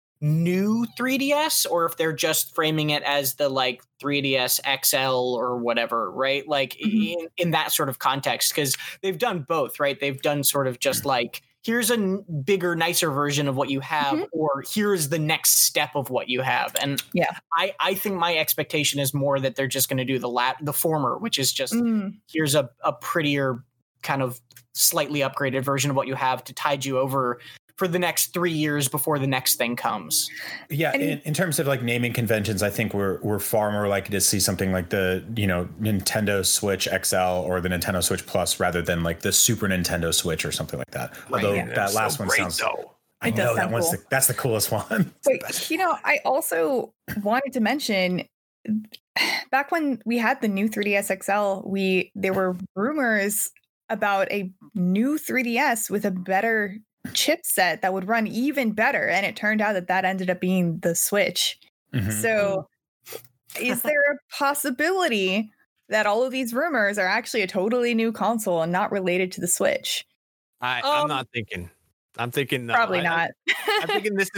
new 3DS, or if they're just framing it as the like 3DS XL or whatever, right? Like in that sort of context, because they've done both, right? They've done sort of just like, here's a bigger, nicer version of what you have, or here's the next step of what you have. And I think my expectation is more that they're just going to do the former, which is just here's a prettier kind of slightly upgraded version of what you have to tide you over for the next 3 years before the next thing comes. Yeah, in terms of like naming conventions, I think we're far more likely to see something like the, Nintendo Switch XL or the Nintendo Switch Plus rather than like the Super Nintendo Switch or something like that. Right, although that last one sounds I know that one's cool. That's the coolest one. Wait, I also wanted to mention back when we had the new 3DS XL, there were rumors about a new 3DS with a better chipset that would run even better, and it turned out that ended up being the Switch. So is there a possibility that all of these rumors are actually a totally new console and not related to the Switch? I'm not thinking. I'm thinking no. Probably not. I'm thinking this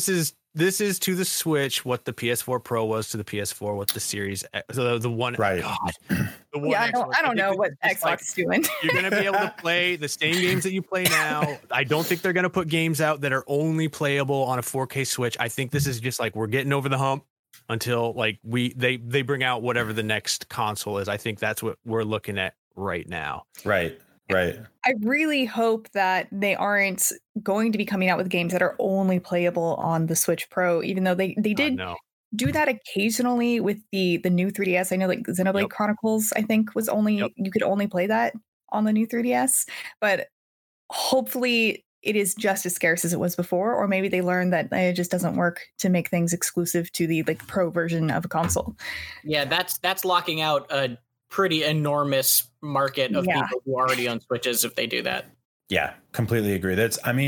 is to the Switch what the PS4 Pro was to the PS4, what the Series, the one. Right. God, the one I don't know what Xbox is doing. You're gonna be able to play the same games that you play now. I don't think they're gonna put games out that are only playable on a 4K Switch. I think this is just like we're getting over the hump until like they bring out whatever the next console is. I think that's what we're looking at right now. Right. I really hope that they aren't going to be coming out with games that are only playable on the Switch Pro, even though they did do that occasionally with the new 3DS. I know like Xenoblade Chronicles, I think, was you could only play that on the new 3DS, but hopefully it is just as scarce as it was before, or maybe they learned that it just doesn't work to make things exclusive to the like pro version of a console. Yeah, that's locking out a pretty enormous market of people who are already on Switches if they do that. Yeah, completely agree.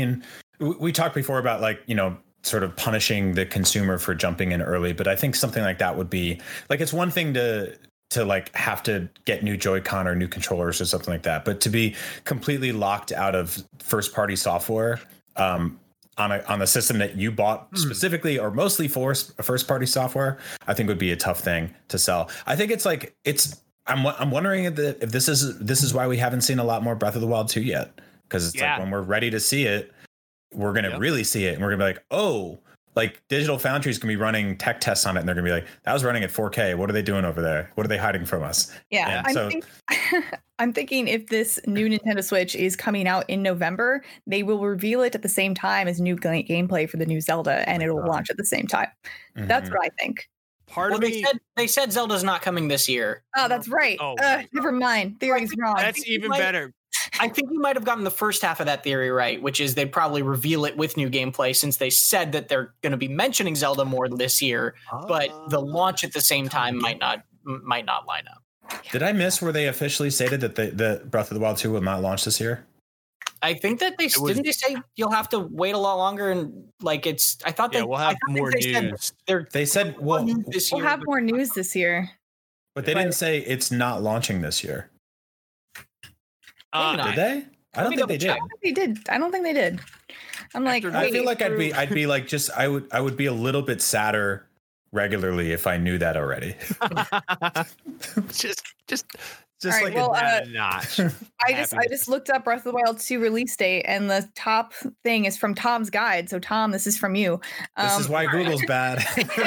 We talked before about like, sort of punishing the consumer for jumping in early, but I think something like that would be like, it's one thing to like have to get new Joy-Con or new controllers or something like that, but to be completely locked out of first party software on a system that you bought specifically or mostly for first party software, I think would be a tough thing to sell. I think I'm wondering if this is why we haven't seen a lot more Breath of the Wild 2 yet, because it's like when we're ready to see it, we're going to really see it, and we're going to be like, oh, like Digital Foundry is going to be running tech tests on it, and they're going to be like, that was running at 4K. What are they doing over there? What are they hiding from us? Yeah. I'm thinking if this new Nintendo Switch is coming out in November, they will reveal it at the same time as new gameplay for the new Zelda, and it'll launch at the same time. That's what I think. They said Zelda's not coming this year. Oh, that's right. Never mind. Theory's wrong. That's even better. I think you might have gotten the first half of that theory right, which is they'd probably reveal it with new gameplay, since they said that they're going to be mentioning Zelda more this year, but the launch at the same time might not line up. Did I miss where they officially stated that the Breath of the Wild 2 will not launch this year? I think that didn't they say you'll have to wait a lot longer, and like I thought we'll have more news. They said we'll have more news this year, but they didn't say it's not launching this year. Did they? I don't think they did. I don't think they did. I'm like, I feel like I'd be like, just I would be a little bit sadder regularly if I knew that already. just All right, like well, a notch. I just looked up Breath of the Wild 2 release date, and the top thing is from Tom's guide. So Tom, this is from you. This is why Google's bad.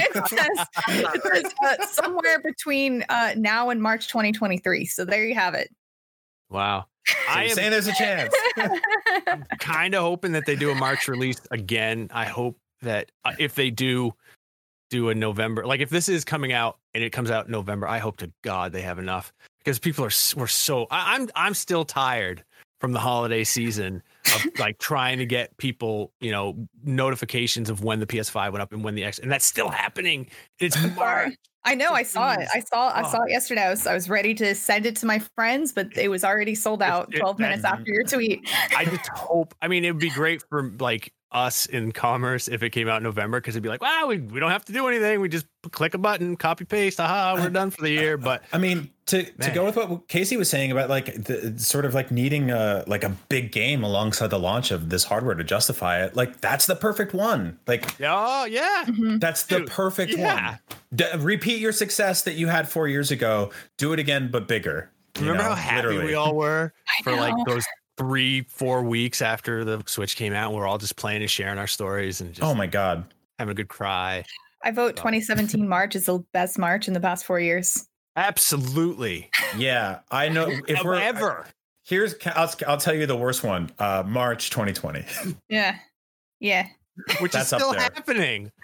it says somewhere between now and March 2023. So there you have it. Wow. So I you're am saying there's a chance. kind of hoping that they do a March release again. I hope that if they do a November, like if this is coming out and it comes out in November, I hope to God they have enough, because people we're so I'm still tired from the holiday season of like trying to get people, notifications of when the PS5 went up and when the X, and that's still happening. It's March. I know. I saw it. I saw it yesterday. I was ready to send it to my friends, but it was already sold out 12 minutes after your tweet. I just hope. I mean, it would be great for like us in commerce if it came out in November, because it'd be like, wow, we don't have to do anything. We just click a button, copy paste. Aha, we're done for the year. But I mean, to go with what Casey was saying about like the sort of like needing a big game alongside the launch of this hardware to justify it, like that's the perfect one. Like, oh yeah, that's the perfect one. Repeat your success that you had 4 years ago. Do it again, but bigger. Remember how happy we all were for like those 3-4 weeks after the Switch came out? We're all just playing and sharing our stories and just, oh my God, having a good cry. I vote 2017 March is the best March in the past 4 years. Absolutely. Yeah, I know. If we're ever I'll tell you the worst one. March 2020. Yeah. Which That's is still up there. happening.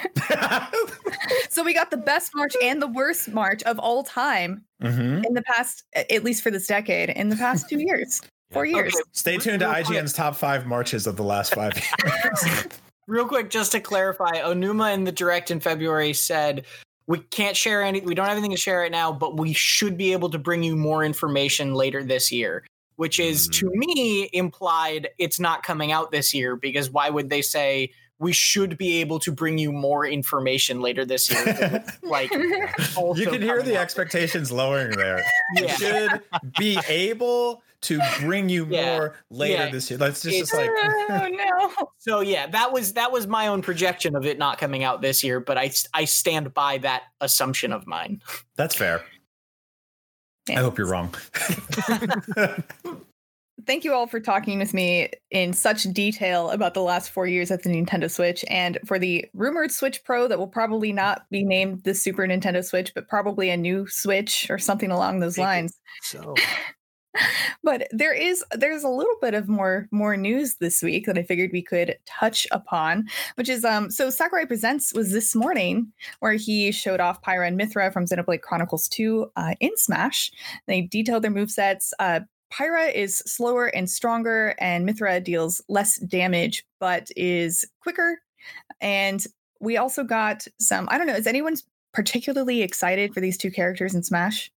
So we got the best March and the worst March of all time in the past, at least for this decade, in the past 2 years, 4 years. Okay. Stay tuned to IGN's top 5 Marches of the last 5 years. Real quick, just to clarify, Onuma in the Direct in February said, we can't share we don't have anything to share right now, but we should be able to bring you more information later this year, which is to me implied it's not coming out this year, because why would they say we should be able to bring you more information later this year? Like, You can hear the expectations lowering there. Yeah. We should be able to bring you more later this year. That's just like, Oh no. So yeah, that was my own projection of it not coming out this year, but I stand by that assumption of mine. that's fair. Yeah. I hope you're wrong. Thank you all for talking with me in such detail about the last 4 years of the Nintendo Switch, and for the rumored Switch Pro that will probably not be named the Super Nintendo Switch, but probably a new Switch or something along those lines. So But there's a little bit of more news this week that I figured we could touch upon, which is so Sakurai Presents was this morning, where he showed off Pyra and Mythra from Xenoblade Chronicles 2 in Smash. They detailed their movesets. Pyra is slower and stronger, and Mythra deals less damage but is quicker. And we also got some, I don't know, is anyone particularly excited for these two characters in Smash?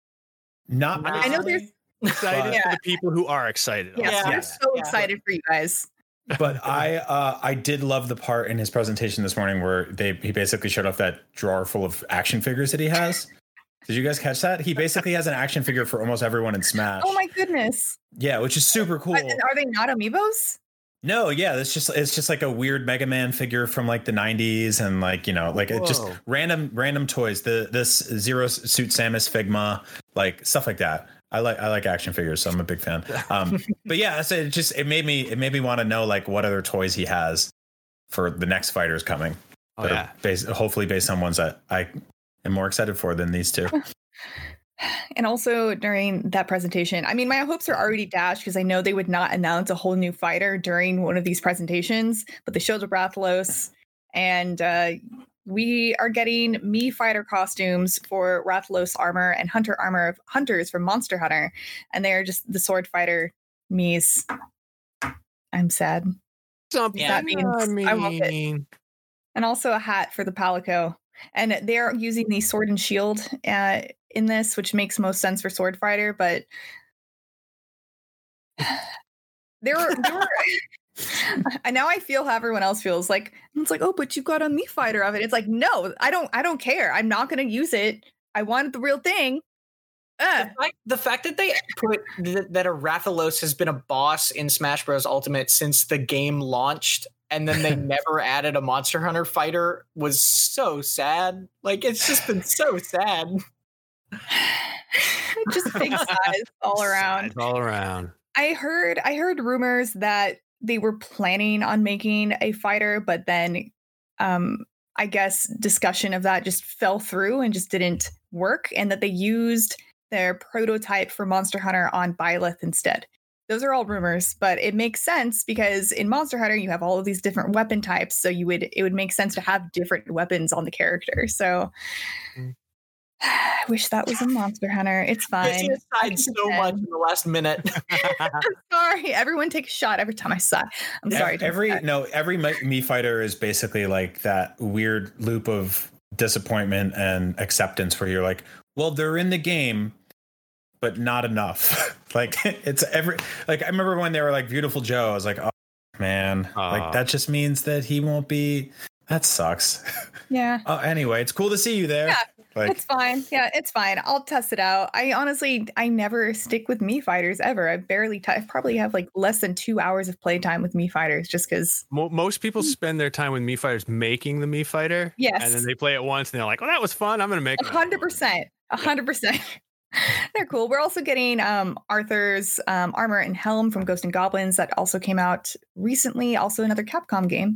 Not I know there's excited for the people who are excited. Yes, Yeah. I'm so excited for you guys. But I did love the part in his presentation this morning where he basically showed off that drawer full of action figures that he has. Did you guys catch that? He basically has an action figure for almost everyone in Smash. Oh my goodness. Yeah, which is super cool. Are they not amiibos? No, yeah, it's just like a weird Mega Man figure from like the 90s, and like, it's just random toys. This Zero Suit Samus Figma, like stuff like that. I like action figures, so I'm a big fan. But yeah, so it made me want to know like what other toys he has for the next fighters coming. Oh, yeah. Hopefully based on ones that I am more excited for than these two. And also during that presentation, I mean, my hopes are already dashed because I know they would not announce a whole new fighter during one of these presentations, but they showed the Rathalos, and we are getting Mii fighter costumes for Rathalos armor and Hunter armor of Hunters from Monster Hunter, and they're just the sword fighter Mii's. I'm sad. Something. That means I love it. And also a hat for the Palico. And they're using the sword and shield in this, which makes most sense for sword fighter, but there were and now I feel how everyone else feels. Like, it's like, oh, but you got a Mii fighter of it. It's like, no, I don't care. I'm not going to use it. I wanted the real thing. The fact that they put that a Rathalos has been a boss in Smash Bros. Ultimate since the game launched and then they never added a Monster Hunter fighter was so sad. Like, it's just been so sad. Just big size all around. Size all around. I heard rumors that they were planning on making a fighter, but then I guess discussion of that just fell through and just didn't work, and that they used their prototype for Monster Hunter on Byleth instead. Those are all rumors, but it makes sense because in Monster Hunter you have all of these different weapon types, so it would make sense to have different weapons on the character. So I wish that was a Monster Hunter. It's fine. I died so much in the last minute. Sorry, everyone take a shot every time I sigh. I'm sorry. Every Mii fighter is basically like that weird loop of disappointment and acceptance where you're like, well, they're in the game, but not enough. Like it's like I remember when they were like Beautiful Joe, I was like, oh man, like that just means that he won't be. That sucks. Yeah. Anyway, it's cool to see you there. Yeah. Like, it's fine. Yeah, it's fine. I'll test it out. I never stick with Mii fighters ever. I probably have like less than 2 hours of playtime with Mii fighters just because. Most people spend their time with Mii fighters making the Mii fighter. Yes. And then they play it once and they're like, oh, that was fun. I'm going to make 100%. 100%. They're cool. We're also getting Arthur's armor and helm from Ghost and Goblins that also came out recently, also another Capcom game.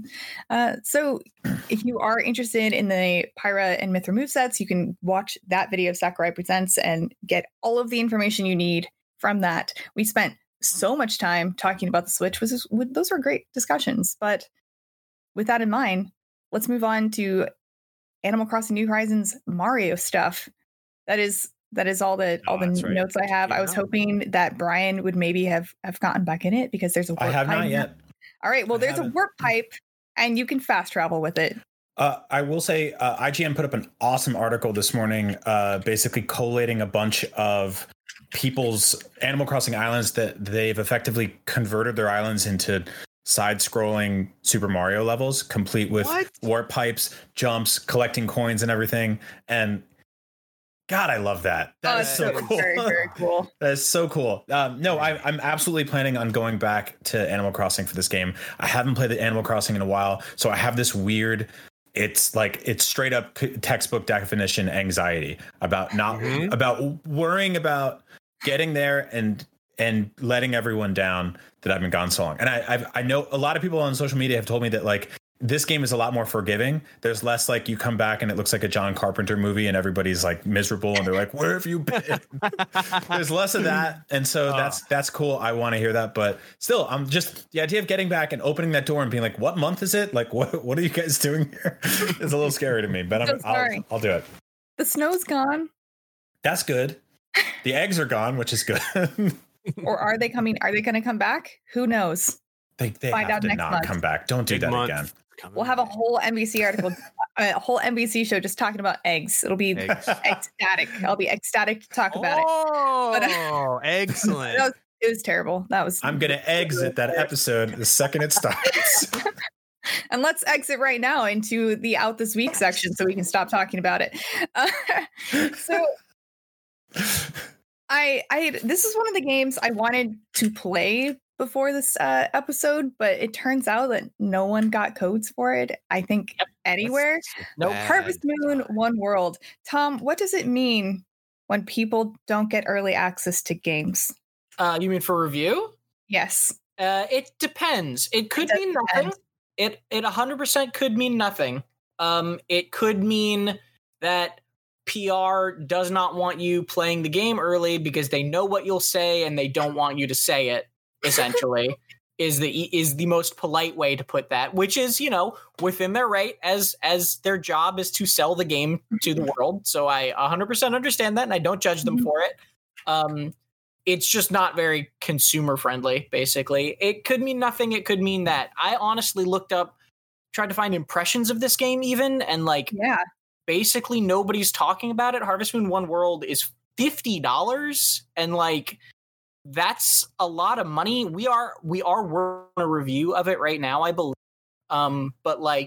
So if you are interested in the Pyra and Mithra movesets, you can watch that video of Sakurai Presents and get all of the information you need from that. We spent so much time talking about the Switch. Those were great discussions. But with that in mind, let's move on to Animal Crossing New Horizons Mario stuff. That is all the notes I have. I was hoping that Brian would maybe have gotten back in it because there's a warp pipe. I have not yet. All right. Well, there's a warp pipe and you can fast travel with it. I will say IGN put up an awesome article this morning, basically collating a bunch of people's Animal Crossing islands that they've effectively converted their islands into side-scrolling Super Mario levels, complete with warp pipes, jumps, collecting coins and everything. And God, I love that. That is so cool. Very, very cool. That is so cool. No, I'm absolutely planning on going back to Animal Crossing for this game. I haven't played the Animal Crossing in a while, so I have this weird, it's straight up textbook definition anxiety about about worrying about getting there and letting everyone down that I've been gone so long. And I know a lot of people on social media have told me that like this game is a lot more forgiving. There's less like you come back and it looks like a John Carpenter movie and everybody's like miserable and they're like, where have you been? There's less of that. And so that's cool. I want to hear that. But still, I'm just the idea of getting back and opening that door and being like, what month is it? Like, what are you guys doing here? It's a little scary to me, but I'll do it. The snow's gone. That's good. The eggs are gone, which is good. Or are they coming? Are they going to come back? Who knows? They Find have out to next not month. come back. Don't do that again. We'll have a whole NBC article, a whole NBC show just talking about eggs. It'll be ecstatic. I'll be ecstatic to talk about it. Oh, excellent. It was terrible. I'm going to exit that episode the second it starts. And let's exit right now into the Out This Week section so we can stop talking about it. So this is one of the games I wanted to play before this episode, but it turns out that no one got codes for it, I think, anywhere. No. Harvest Moon One World. Tom, what does it mean when people don't get early access to games? You mean for review? Yes. It depends. It could mean nothing. It 100% could mean nothing. It could mean that PR does not want you playing the game early because they know what you'll say and they don't want you to say it. Essentially, is the most polite way to put that, which is, within their right as their job is to sell the game to the world. So I 100% understand that, and I don't judge them for it. It's just not very consumer friendly. Basically, it could mean nothing. It could mean that. I honestly tried to find impressions of this game, even, and basically nobody's talking about it. Harvest Moon One World is $50, and that's a lot of money. We are working on a review of it right now, I believe. But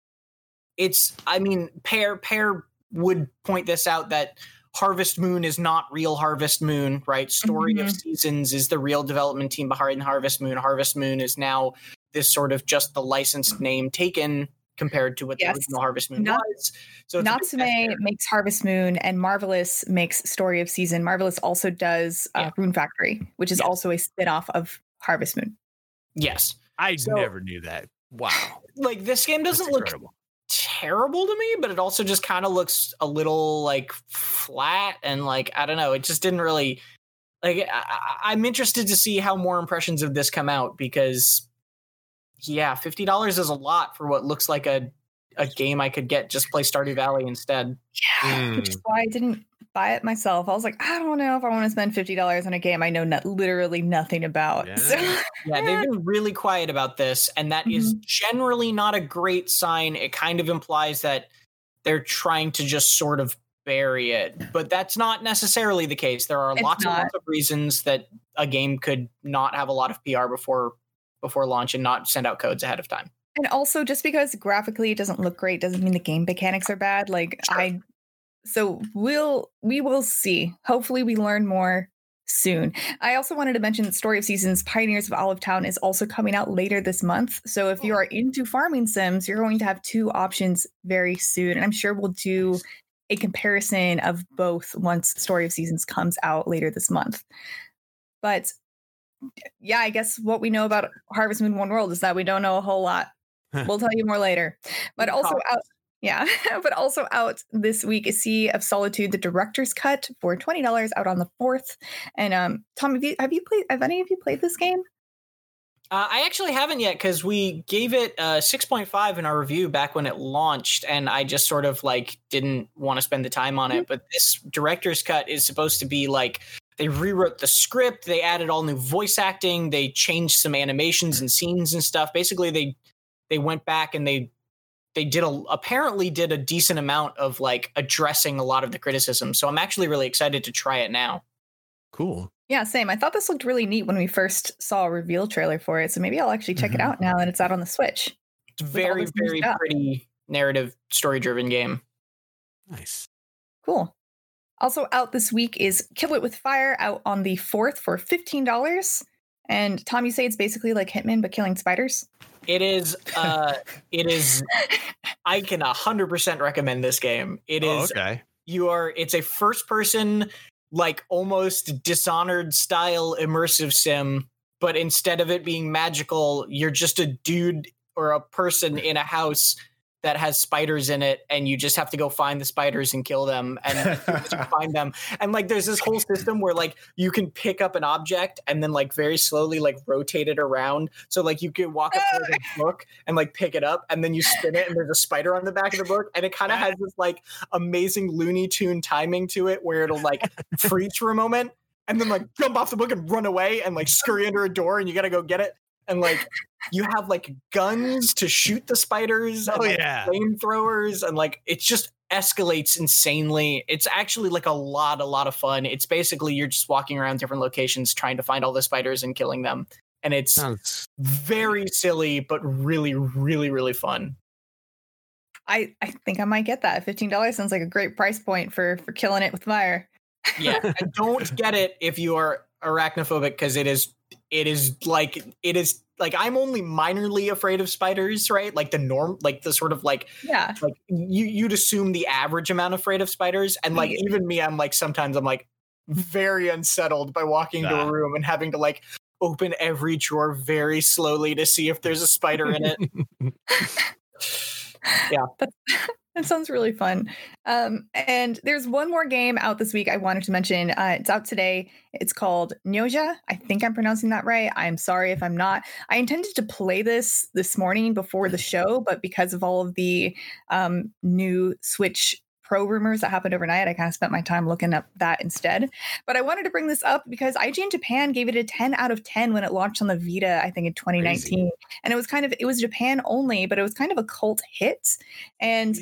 Pear would point this out that Harvest Moon is not real Harvest Moon, right? Story of Seasons is the real development team behind Harvest Moon. Harvest Moon is now this sort of just the licensed name taken compared to what the original Harvest Moon was. So it's Natsume makes Harvest Moon, and Marvelous makes Story of Season. Marvelous also does Rune Factory, which is also a spin-off of Harvest Moon. Yes. I never knew that. Wow. Like, this game doesn't look terrible to me, but it also just kind of looks a little like flat, and like, I don't know, it just didn't really like. I'm interested to see how more impressions of this come out, because $50 is a lot for what looks like a game I could get, just play Stardew Valley instead. Which is why I didn't buy it myself. I was like, I don't know if I want to spend $50 on a game I know literally nothing about. Yeah. So, they've been really quiet about this, and that is generally not a great sign. It kind of implies that they're trying to just sort of bury it, but that's not necessarily the case. There are lots of reasons that a game could not have a lot of PR before launch and not send out codes ahead of time. And also, just because graphically it doesn't look great doesn't mean the game mechanics are bad. Like, so we will see. Hopefully we learn more soon. I also wanted to mention that Story of Seasons Pioneers of Olive Town is also coming out later this month. So if you are into farming sims, you're going to have two options very soon. And I'm sure we'll do a comparison of both once Story of Seasons comes out later this month. But yeah, I guess what we know about Harvest Moon One World is that we don't know a whole lot. We'll tell you more later. But also out this week is Sea of Solitude, the director's cut for $20 out on the 4th. And Tom, have any of you played this game? I actually haven't yet, because we gave it 6.5 in our review back when it launched, and I just sort of like didn't want to spend the time on it. But this director's cut is supposed to be like, they rewrote the script, they added all new voice acting, they changed some animations and scenes and stuff. Basically, they went back and they apparently did a decent amount of like addressing a lot of the criticism. So I'm actually really excited to try it now. Cool. Yeah, same. I thought this looked really neat when we first saw a reveal trailer for it. So maybe I'll actually check it out now that it's out on the Switch. It's very, very pretty narrative, story-driven game. Nice. Cool. Also out this week is Kill It With Fire, out on the 4th for $15. And Tom, you say it's basically like Hitman, but killing spiders? It is. It is. I can 100% recommend this game. It is. Okay. It's a first-person, like almost Dishonored style immersive sim, but instead of it being magical, you're just a dude or a person in a house that has spiders in it, and you just have to go find the spiders and kill them, and find them. And like, there's this whole system where like you can pick up an object and then like very slowly like rotate it around. So like you can walk up to the book and like pick it up, and then you spin it, and there's a spider on the back of the book, and it kind of has this like amazing Looney Tune timing to it, where it'll like freeze for a moment and then like jump off the book and run away and like scurry under a door, and you got to go get it. And like you have like guns to shoot the spiders, and like flamethrowers, and like it just escalates insanely. It's actually like a lot of fun. It's basically you're just walking around different locations trying to find all the spiders and killing them. And it's very silly, but really, really, really fun. I think I might get that. $15 sounds like a great price point for killing it with fire. Yeah, and don't get it if you are arachnophobic, because it is like I'm only minorly afraid of spiders, right? Like the norm, like the sort of like, like you'd assume the average amount afraid of spiders. And like, even me, I'm like, sometimes I'm like very unsettled by walking into a room and having to like open every drawer very slowly to see if there's a spider in it. Yeah. That sounds really fun. And there's one more game out this week I wanted to mention. It's out today. It's called Nyoja. I think I'm pronouncing that right. I'm sorry if I'm not. I intended to play this morning before the show, but because of all of the new Switch Pro rumors that happened overnight, I kind of spent my time looking up that instead. But I wanted to bring this up because IGN Japan gave it a 10 out of 10 when it launched on the Vita, I think in 2019. Crazy. And it was Japan only, but it was kind of a cult hit. And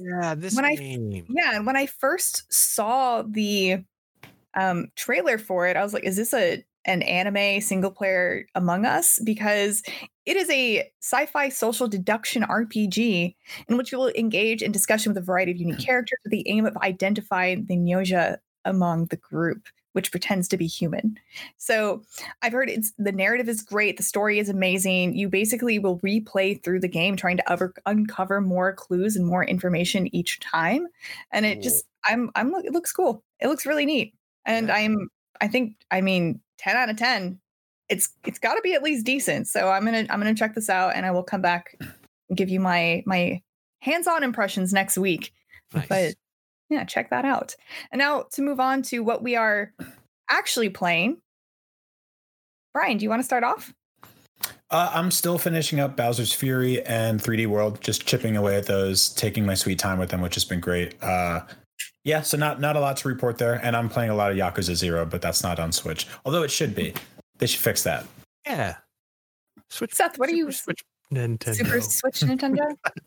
when I first saw the trailer for it, I was like, is this an anime single player Among Us? Because it is a sci-fi social deduction RPG in which you will engage in discussion with a variety of unique characters with the aim of identifying the Nyoja among the group, which pretends to be human. So I've heard the narrative is great. The story is amazing. You basically will replay through the game trying to uncover more clues and more information each time. And it just, it looks cool. It looks really neat. And I think 10 out of 10, it's got to be at least decent. So I'm going to check this out, and I will come back and give you my hands-on impressions next week. Nice. But yeah, check that out. And now to move on to what we are actually playing. Brian, do you want to start off? I'm still finishing up Bowser's Fury and 3D World, just chipping away at those, taking my sweet time with them, which has been great. So not a lot to report there. And I'm playing a lot of Yakuza 0, but that's not on Switch. Although it should be. They should fix that. Yeah. Switch. Seth, what are you? Switch Nintendo. Super Switch Nintendo?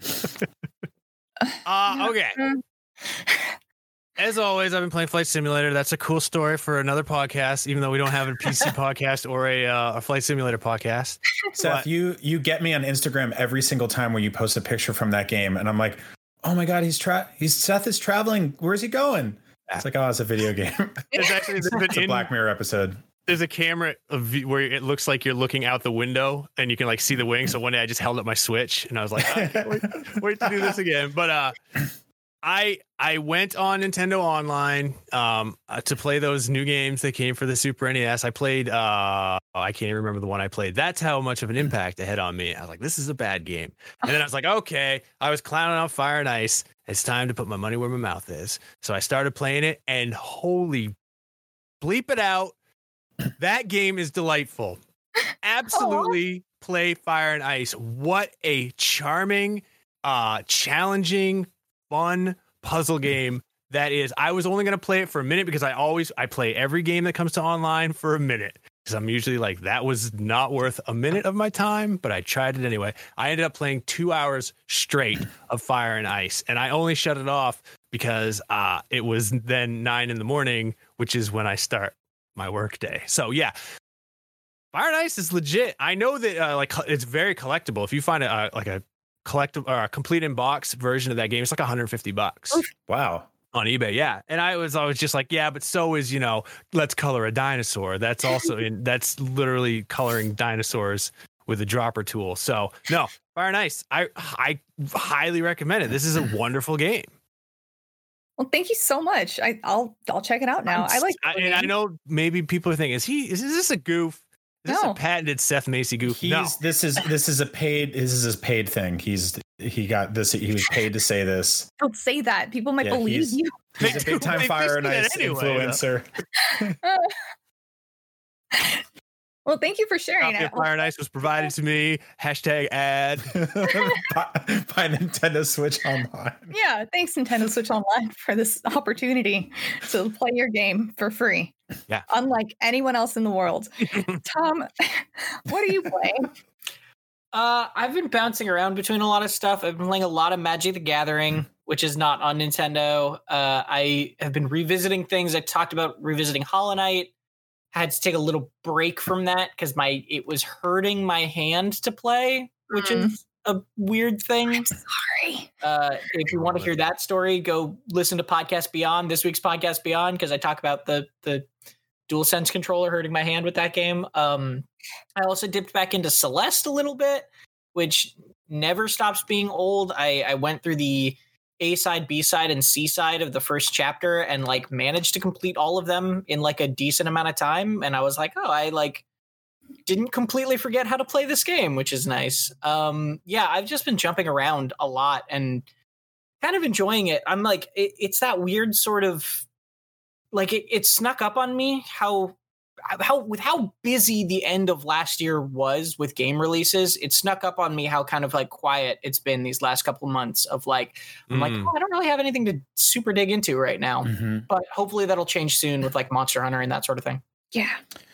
Okay. As always, I've been playing Flight Simulator. That's a cool story for another podcast, even though we don't have a PC podcast or a Flight Simulator podcast. Seth, you get me on Instagram every single time when you post a picture from that game, and I'm like, oh my god, Seth is traveling. Where's he going? It's like, oh, it's a video game. It's a Black Mirror episode. There's a camera where it looks like you're looking out the window and you can like see the wings. So one day I just held up my Switch and I was like, I can't wait to do this again. But I went on Nintendo Online to play those new games that came for the Super NES. I played I can't even remember the one I played. That's how much of an impact it had on me. I was like, this is a bad game. And then I was like, okay, I was clowning on Fire and Ice. It's time to put my money where my mouth is. So I started playing it, and holy bleep it out. That game is delightful. Absolutely play Fire and Ice. What a charming, challenging, fun puzzle game that is. I was only going to play it for a minute because I play every game that comes to online for a minute. Because I'm usually like, that was not worth a minute of my time, but I tried it anyway. I ended up playing 2 hours straight of Fire and Ice, and I only shut it off because it was then 9 a.m, which is when I start my work day. So yeah, Fire and Ice is legit. I know that it's very collectible. If you find a collectible or a complete in box version of that game, it's like $150. Wow. On eBay, yeah. And I was always just like, yeah, but so is, Let's Color a Dinosaur. That's also that's literally coloring dinosaurs with a dropper tool. So no, Fire and Ice. I highly recommend it. This is a wonderful game. Well, thank you so much. I'll check it out now. I know maybe people are thinking, is this a goof? Is this a patented Seth Macy goof? No. This is a paid thing. He was paid to say this. Don't say that. People might believe you. He's a big time Fire and Ice influencer. Well, thank you for sharing it. Fire and Ice was provided to me. #ad. by Nintendo Switch Online. Yeah, thanks Nintendo Switch Online for this opportunity to play your game for free. Yeah. Unlike anyone else in the world. Tom, what are you playing? I've been bouncing around between a lot of stuff. I've been playing a lot of Magic the Gathering, which is not on Nintendo. I have been revisiting things. I talked about revisiting Hollow Knight. Had to take a little break from that because it was hurting my hand to play, which is a weird thing. I'm sorry. If you want to hear that story, go listen to Podcast Beyond, this week's Podcast Beyond, because I talk about the DualSense controller hurting my hand with that game. I also dipped back into Celeste a little bit, which never stops being old. I went through the A side, B side, and C side of the first chapter and managed to complete all of them in a decent amount of time. And I was like, oh, I didn't completely forget how to play this game, which is nice. Yeah, I've just been jumping around a lot and kind of enjoying it. I'm it's that weird sort of it snuck up on me how busy the end of last year was with game releases. It snuck up on me how kind of quiet it's been these last couple of months of I'm I don't really have anything to super dig into right now, but hopefully that'll change soon with Monster Hunter and that sort of thing. Yeah.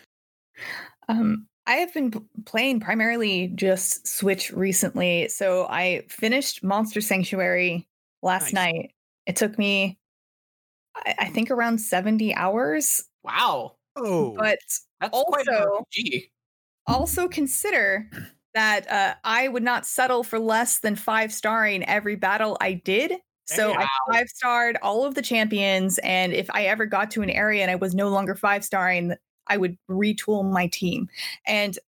I have been playing primarily just Switch recently. So I finished Monster Sanctuary last night. It took me, I think, around 70 hours. Wow. Oh, but that's also consider that I would not settle for less than 5-starring every battle I did. So I 5-starred all of the champions, and if I ever got to an area and I was no longer 5-starring, I would retool my team. And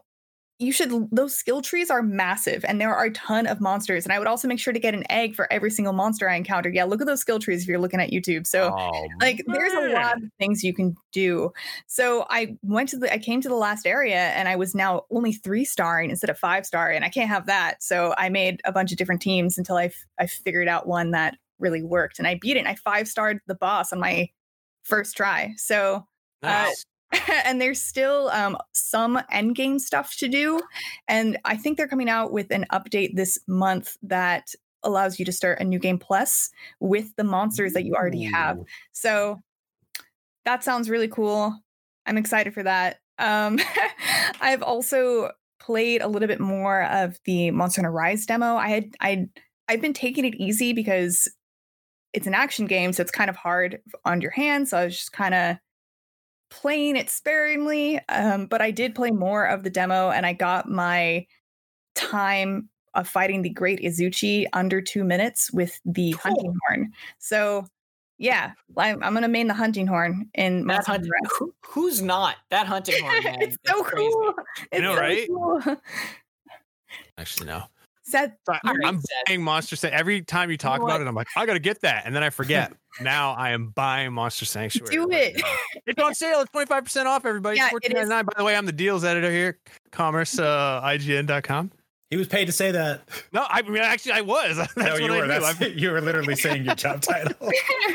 those skill trees are massive, and there are a ton of monsters. And I would also make sure to get an egg for every single monster I encountered. Yeah, look at those skill trees if you're looking at YouTube. So there's a lot of things you can do. So I came to the last area, and I was now only 3-starring instead of 5-star, and I can't have that. So I made a bunch of different teams until I figured out one that really worked, and I beat it. And I 5-starred the boss on my first try. So Nice. and there's still some end game stuff to do. And I think they're coming out with an update this month that allows you to start a new game plus with the monsters that you already have. So that sounds really cool. I'm excited for that. I've also played a little bit more of the Monster Hunter Rise demo. I've been taking it easy because it's an action game, so it's kind of hard on your hands. So I was just kind of playing it sparingly, but I did play more of the demo, and I got my time of fighting the Great Izuchi under 2 minutes with the hunting horn. So yeah, I'm going to main the hunting horn in my Who's not? That hunting horn, man. It's so cool. You know, right? Cool. Actually, no. Seth, I'm buying Monster Sanctuary. Every time you talk about it, I'm like, I got to get that. And then I forget. Now I am buying Monster Sanctuary. Do it. It's on sale. It's 25% off, everybody. Yeah, It's $14.99. By the way, I'm the deals editor here. Commerce, IGN.com. He was paid to say that. No, I mean, actually, I was. That's No, you what were. I do. You were literally saying your job title.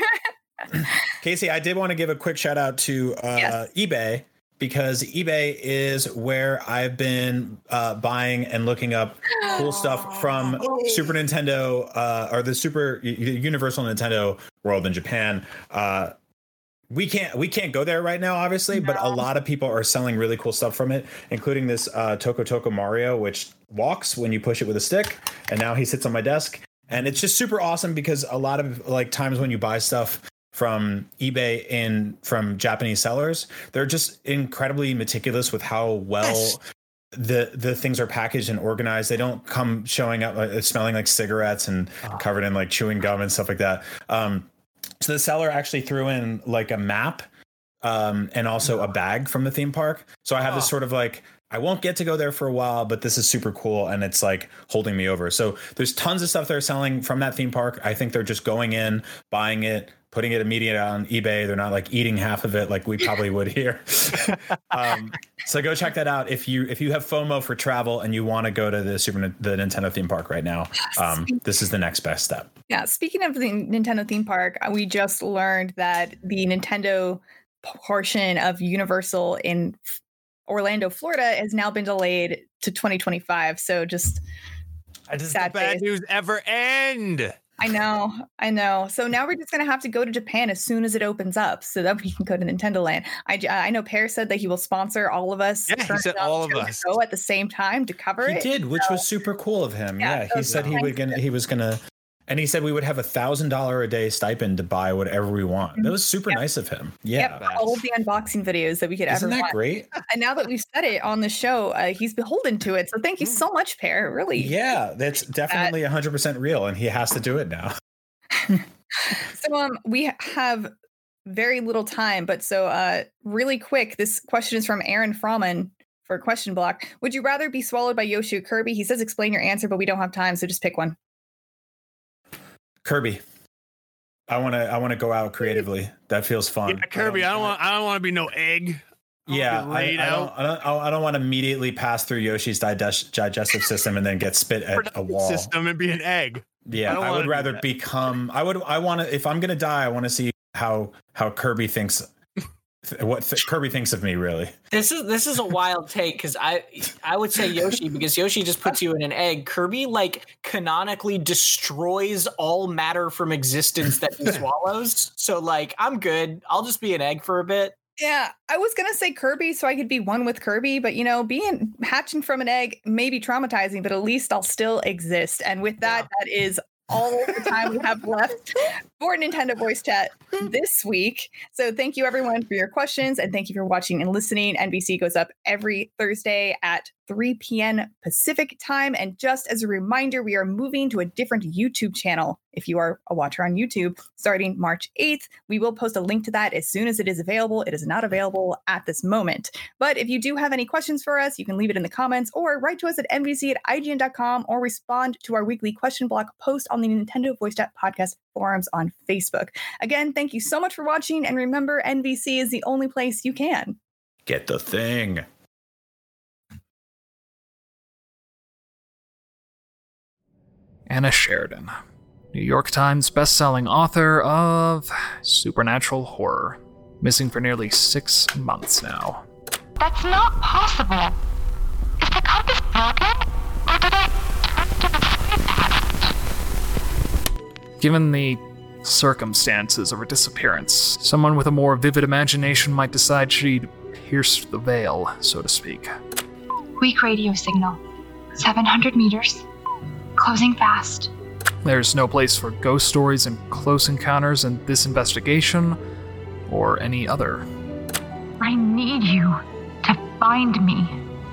Casey, I did want to give a quick shout out to eBay, because eBay is where I've been buying and looking up cool stuff from Super Nintendo or the Universal Nintendo world in Japan. We can't go there right now, obviously, but a lot of people are selling really cool stuff from it, including this Toko Toko Mario, which walks when you push it with a stick, and now he sits on my desk. And it's just super awesome because a lot of times when you buy stuff from eBay and from Japanese sellers, they're just incredibly meticulous with how well the things are packaged and organized. They don't come showing up smelling like cigarettes and covered in like chewing gum and stuff like that. So the seller actually threw in like a map and also a bag from the theme park. So I have this sort of like, I won't get to go there for a while, but this is super cool, and it's like holding me over. So there's tons of stuff they're selling from that theme park. I think they're just going in, buying it, putting it immediately on eBay. They're not like eating half of it like we probably would here. So go check that out if you have FOMO for travel and you want to go to the Nintendo theme park right now. This is the next best step. Yeah, speaking of the Nintendo theme park, we just learned that the Nintendo portion of Universal in Orlando, Florida, has now been delayed to 2025. So just does the bad news ever end? I know. So now we're just going to have to go to Japan as soon as it opens up so that we can go to Nintendo Land. I know Pear said that he will sponsor all of us. Yeah, he said all of us go at the same time to cover it. He did, which was super cool of him. Yeah, he said he was gonna, and he said we would have $1,000 a day stipend to buy whatever we want. That was super nice of him. Yeah, all of the unboxing videos that we could ever want. Isn't that great? And now that we've said it on the show, he's beholden to it. So thank you so much, Pear. Really. Yeah, that's definitely 100% real, and he has to do it now. So we have very little time, but so really quick, this question is from Aaron Froman for Question Block. Would you rather be swallowed by Yoshi or Kirby? He says explain your answer, but we don't have time, so just pick one. Kirby. I want to go out creatively. That feels fun. Yeah, Kirby. I don't want to be no egg. I don't want to immediately pass through Yoshi's digestive system and then get spit at a wall system and be an egg. Yeah, I would rather become. I want to. If I'm gonna die, I want to see how Kirby thinks. What Kirby thinks of me, really. This is a wild take, because I would say Yoshi, because Yoshi just puts you in an egg. Kirby canonically destroys all matter from existence that he swallows. So I'm good. I'll just be an egg for a bit. Yeah, I was gonna say Kirby so I could be one with Kirby, but being hatching from an egg may be traumatizing, but at least I'll still exist. And with that, that is all the time we have left for Nintendo Voice Chat this week. So thank you everyone for your questions, and thank you for watching and listening. NBC goes up every Thursday at 3 p.m. Pacific time. And just as a reminder, we are moving to a different YouTube channel. If you are a watcher on YouTube, starting March 8th, we will post a link to that as soon as it is available. It is not available at this moment. But if you do have any questions for us, you can leave it in the comments or write to us at nbc@ign.com or respond to our weekly question block post on the Nintendo Voice Chat Podcast forums on Facebook. Again, thank you so much for watching. And remember, NBC is the only place you can get the thing. Anna Sheridan, New York Times bestselling author of supernatural horror, missing for nearly 6 months now. That's not possible. Is the compass broken? Or did I turn to the past? Given the circumstances of her disappearance, someone with a more vivid imagination might decide she'd pierced the veil, so to speak. Weak radio signal. 700 meters. Closing fast. There's no place for ghost stories and close encounters in this investigation, or any other. I need you to find me.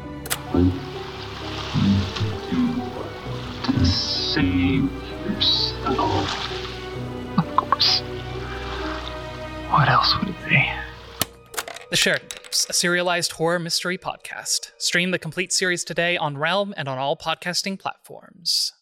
To save yourself. Of course. What else would it be? The Sheridan Tapes, a serialized horror mystery podcast. Stream the complete series today on Realm and on all podcasting platforms.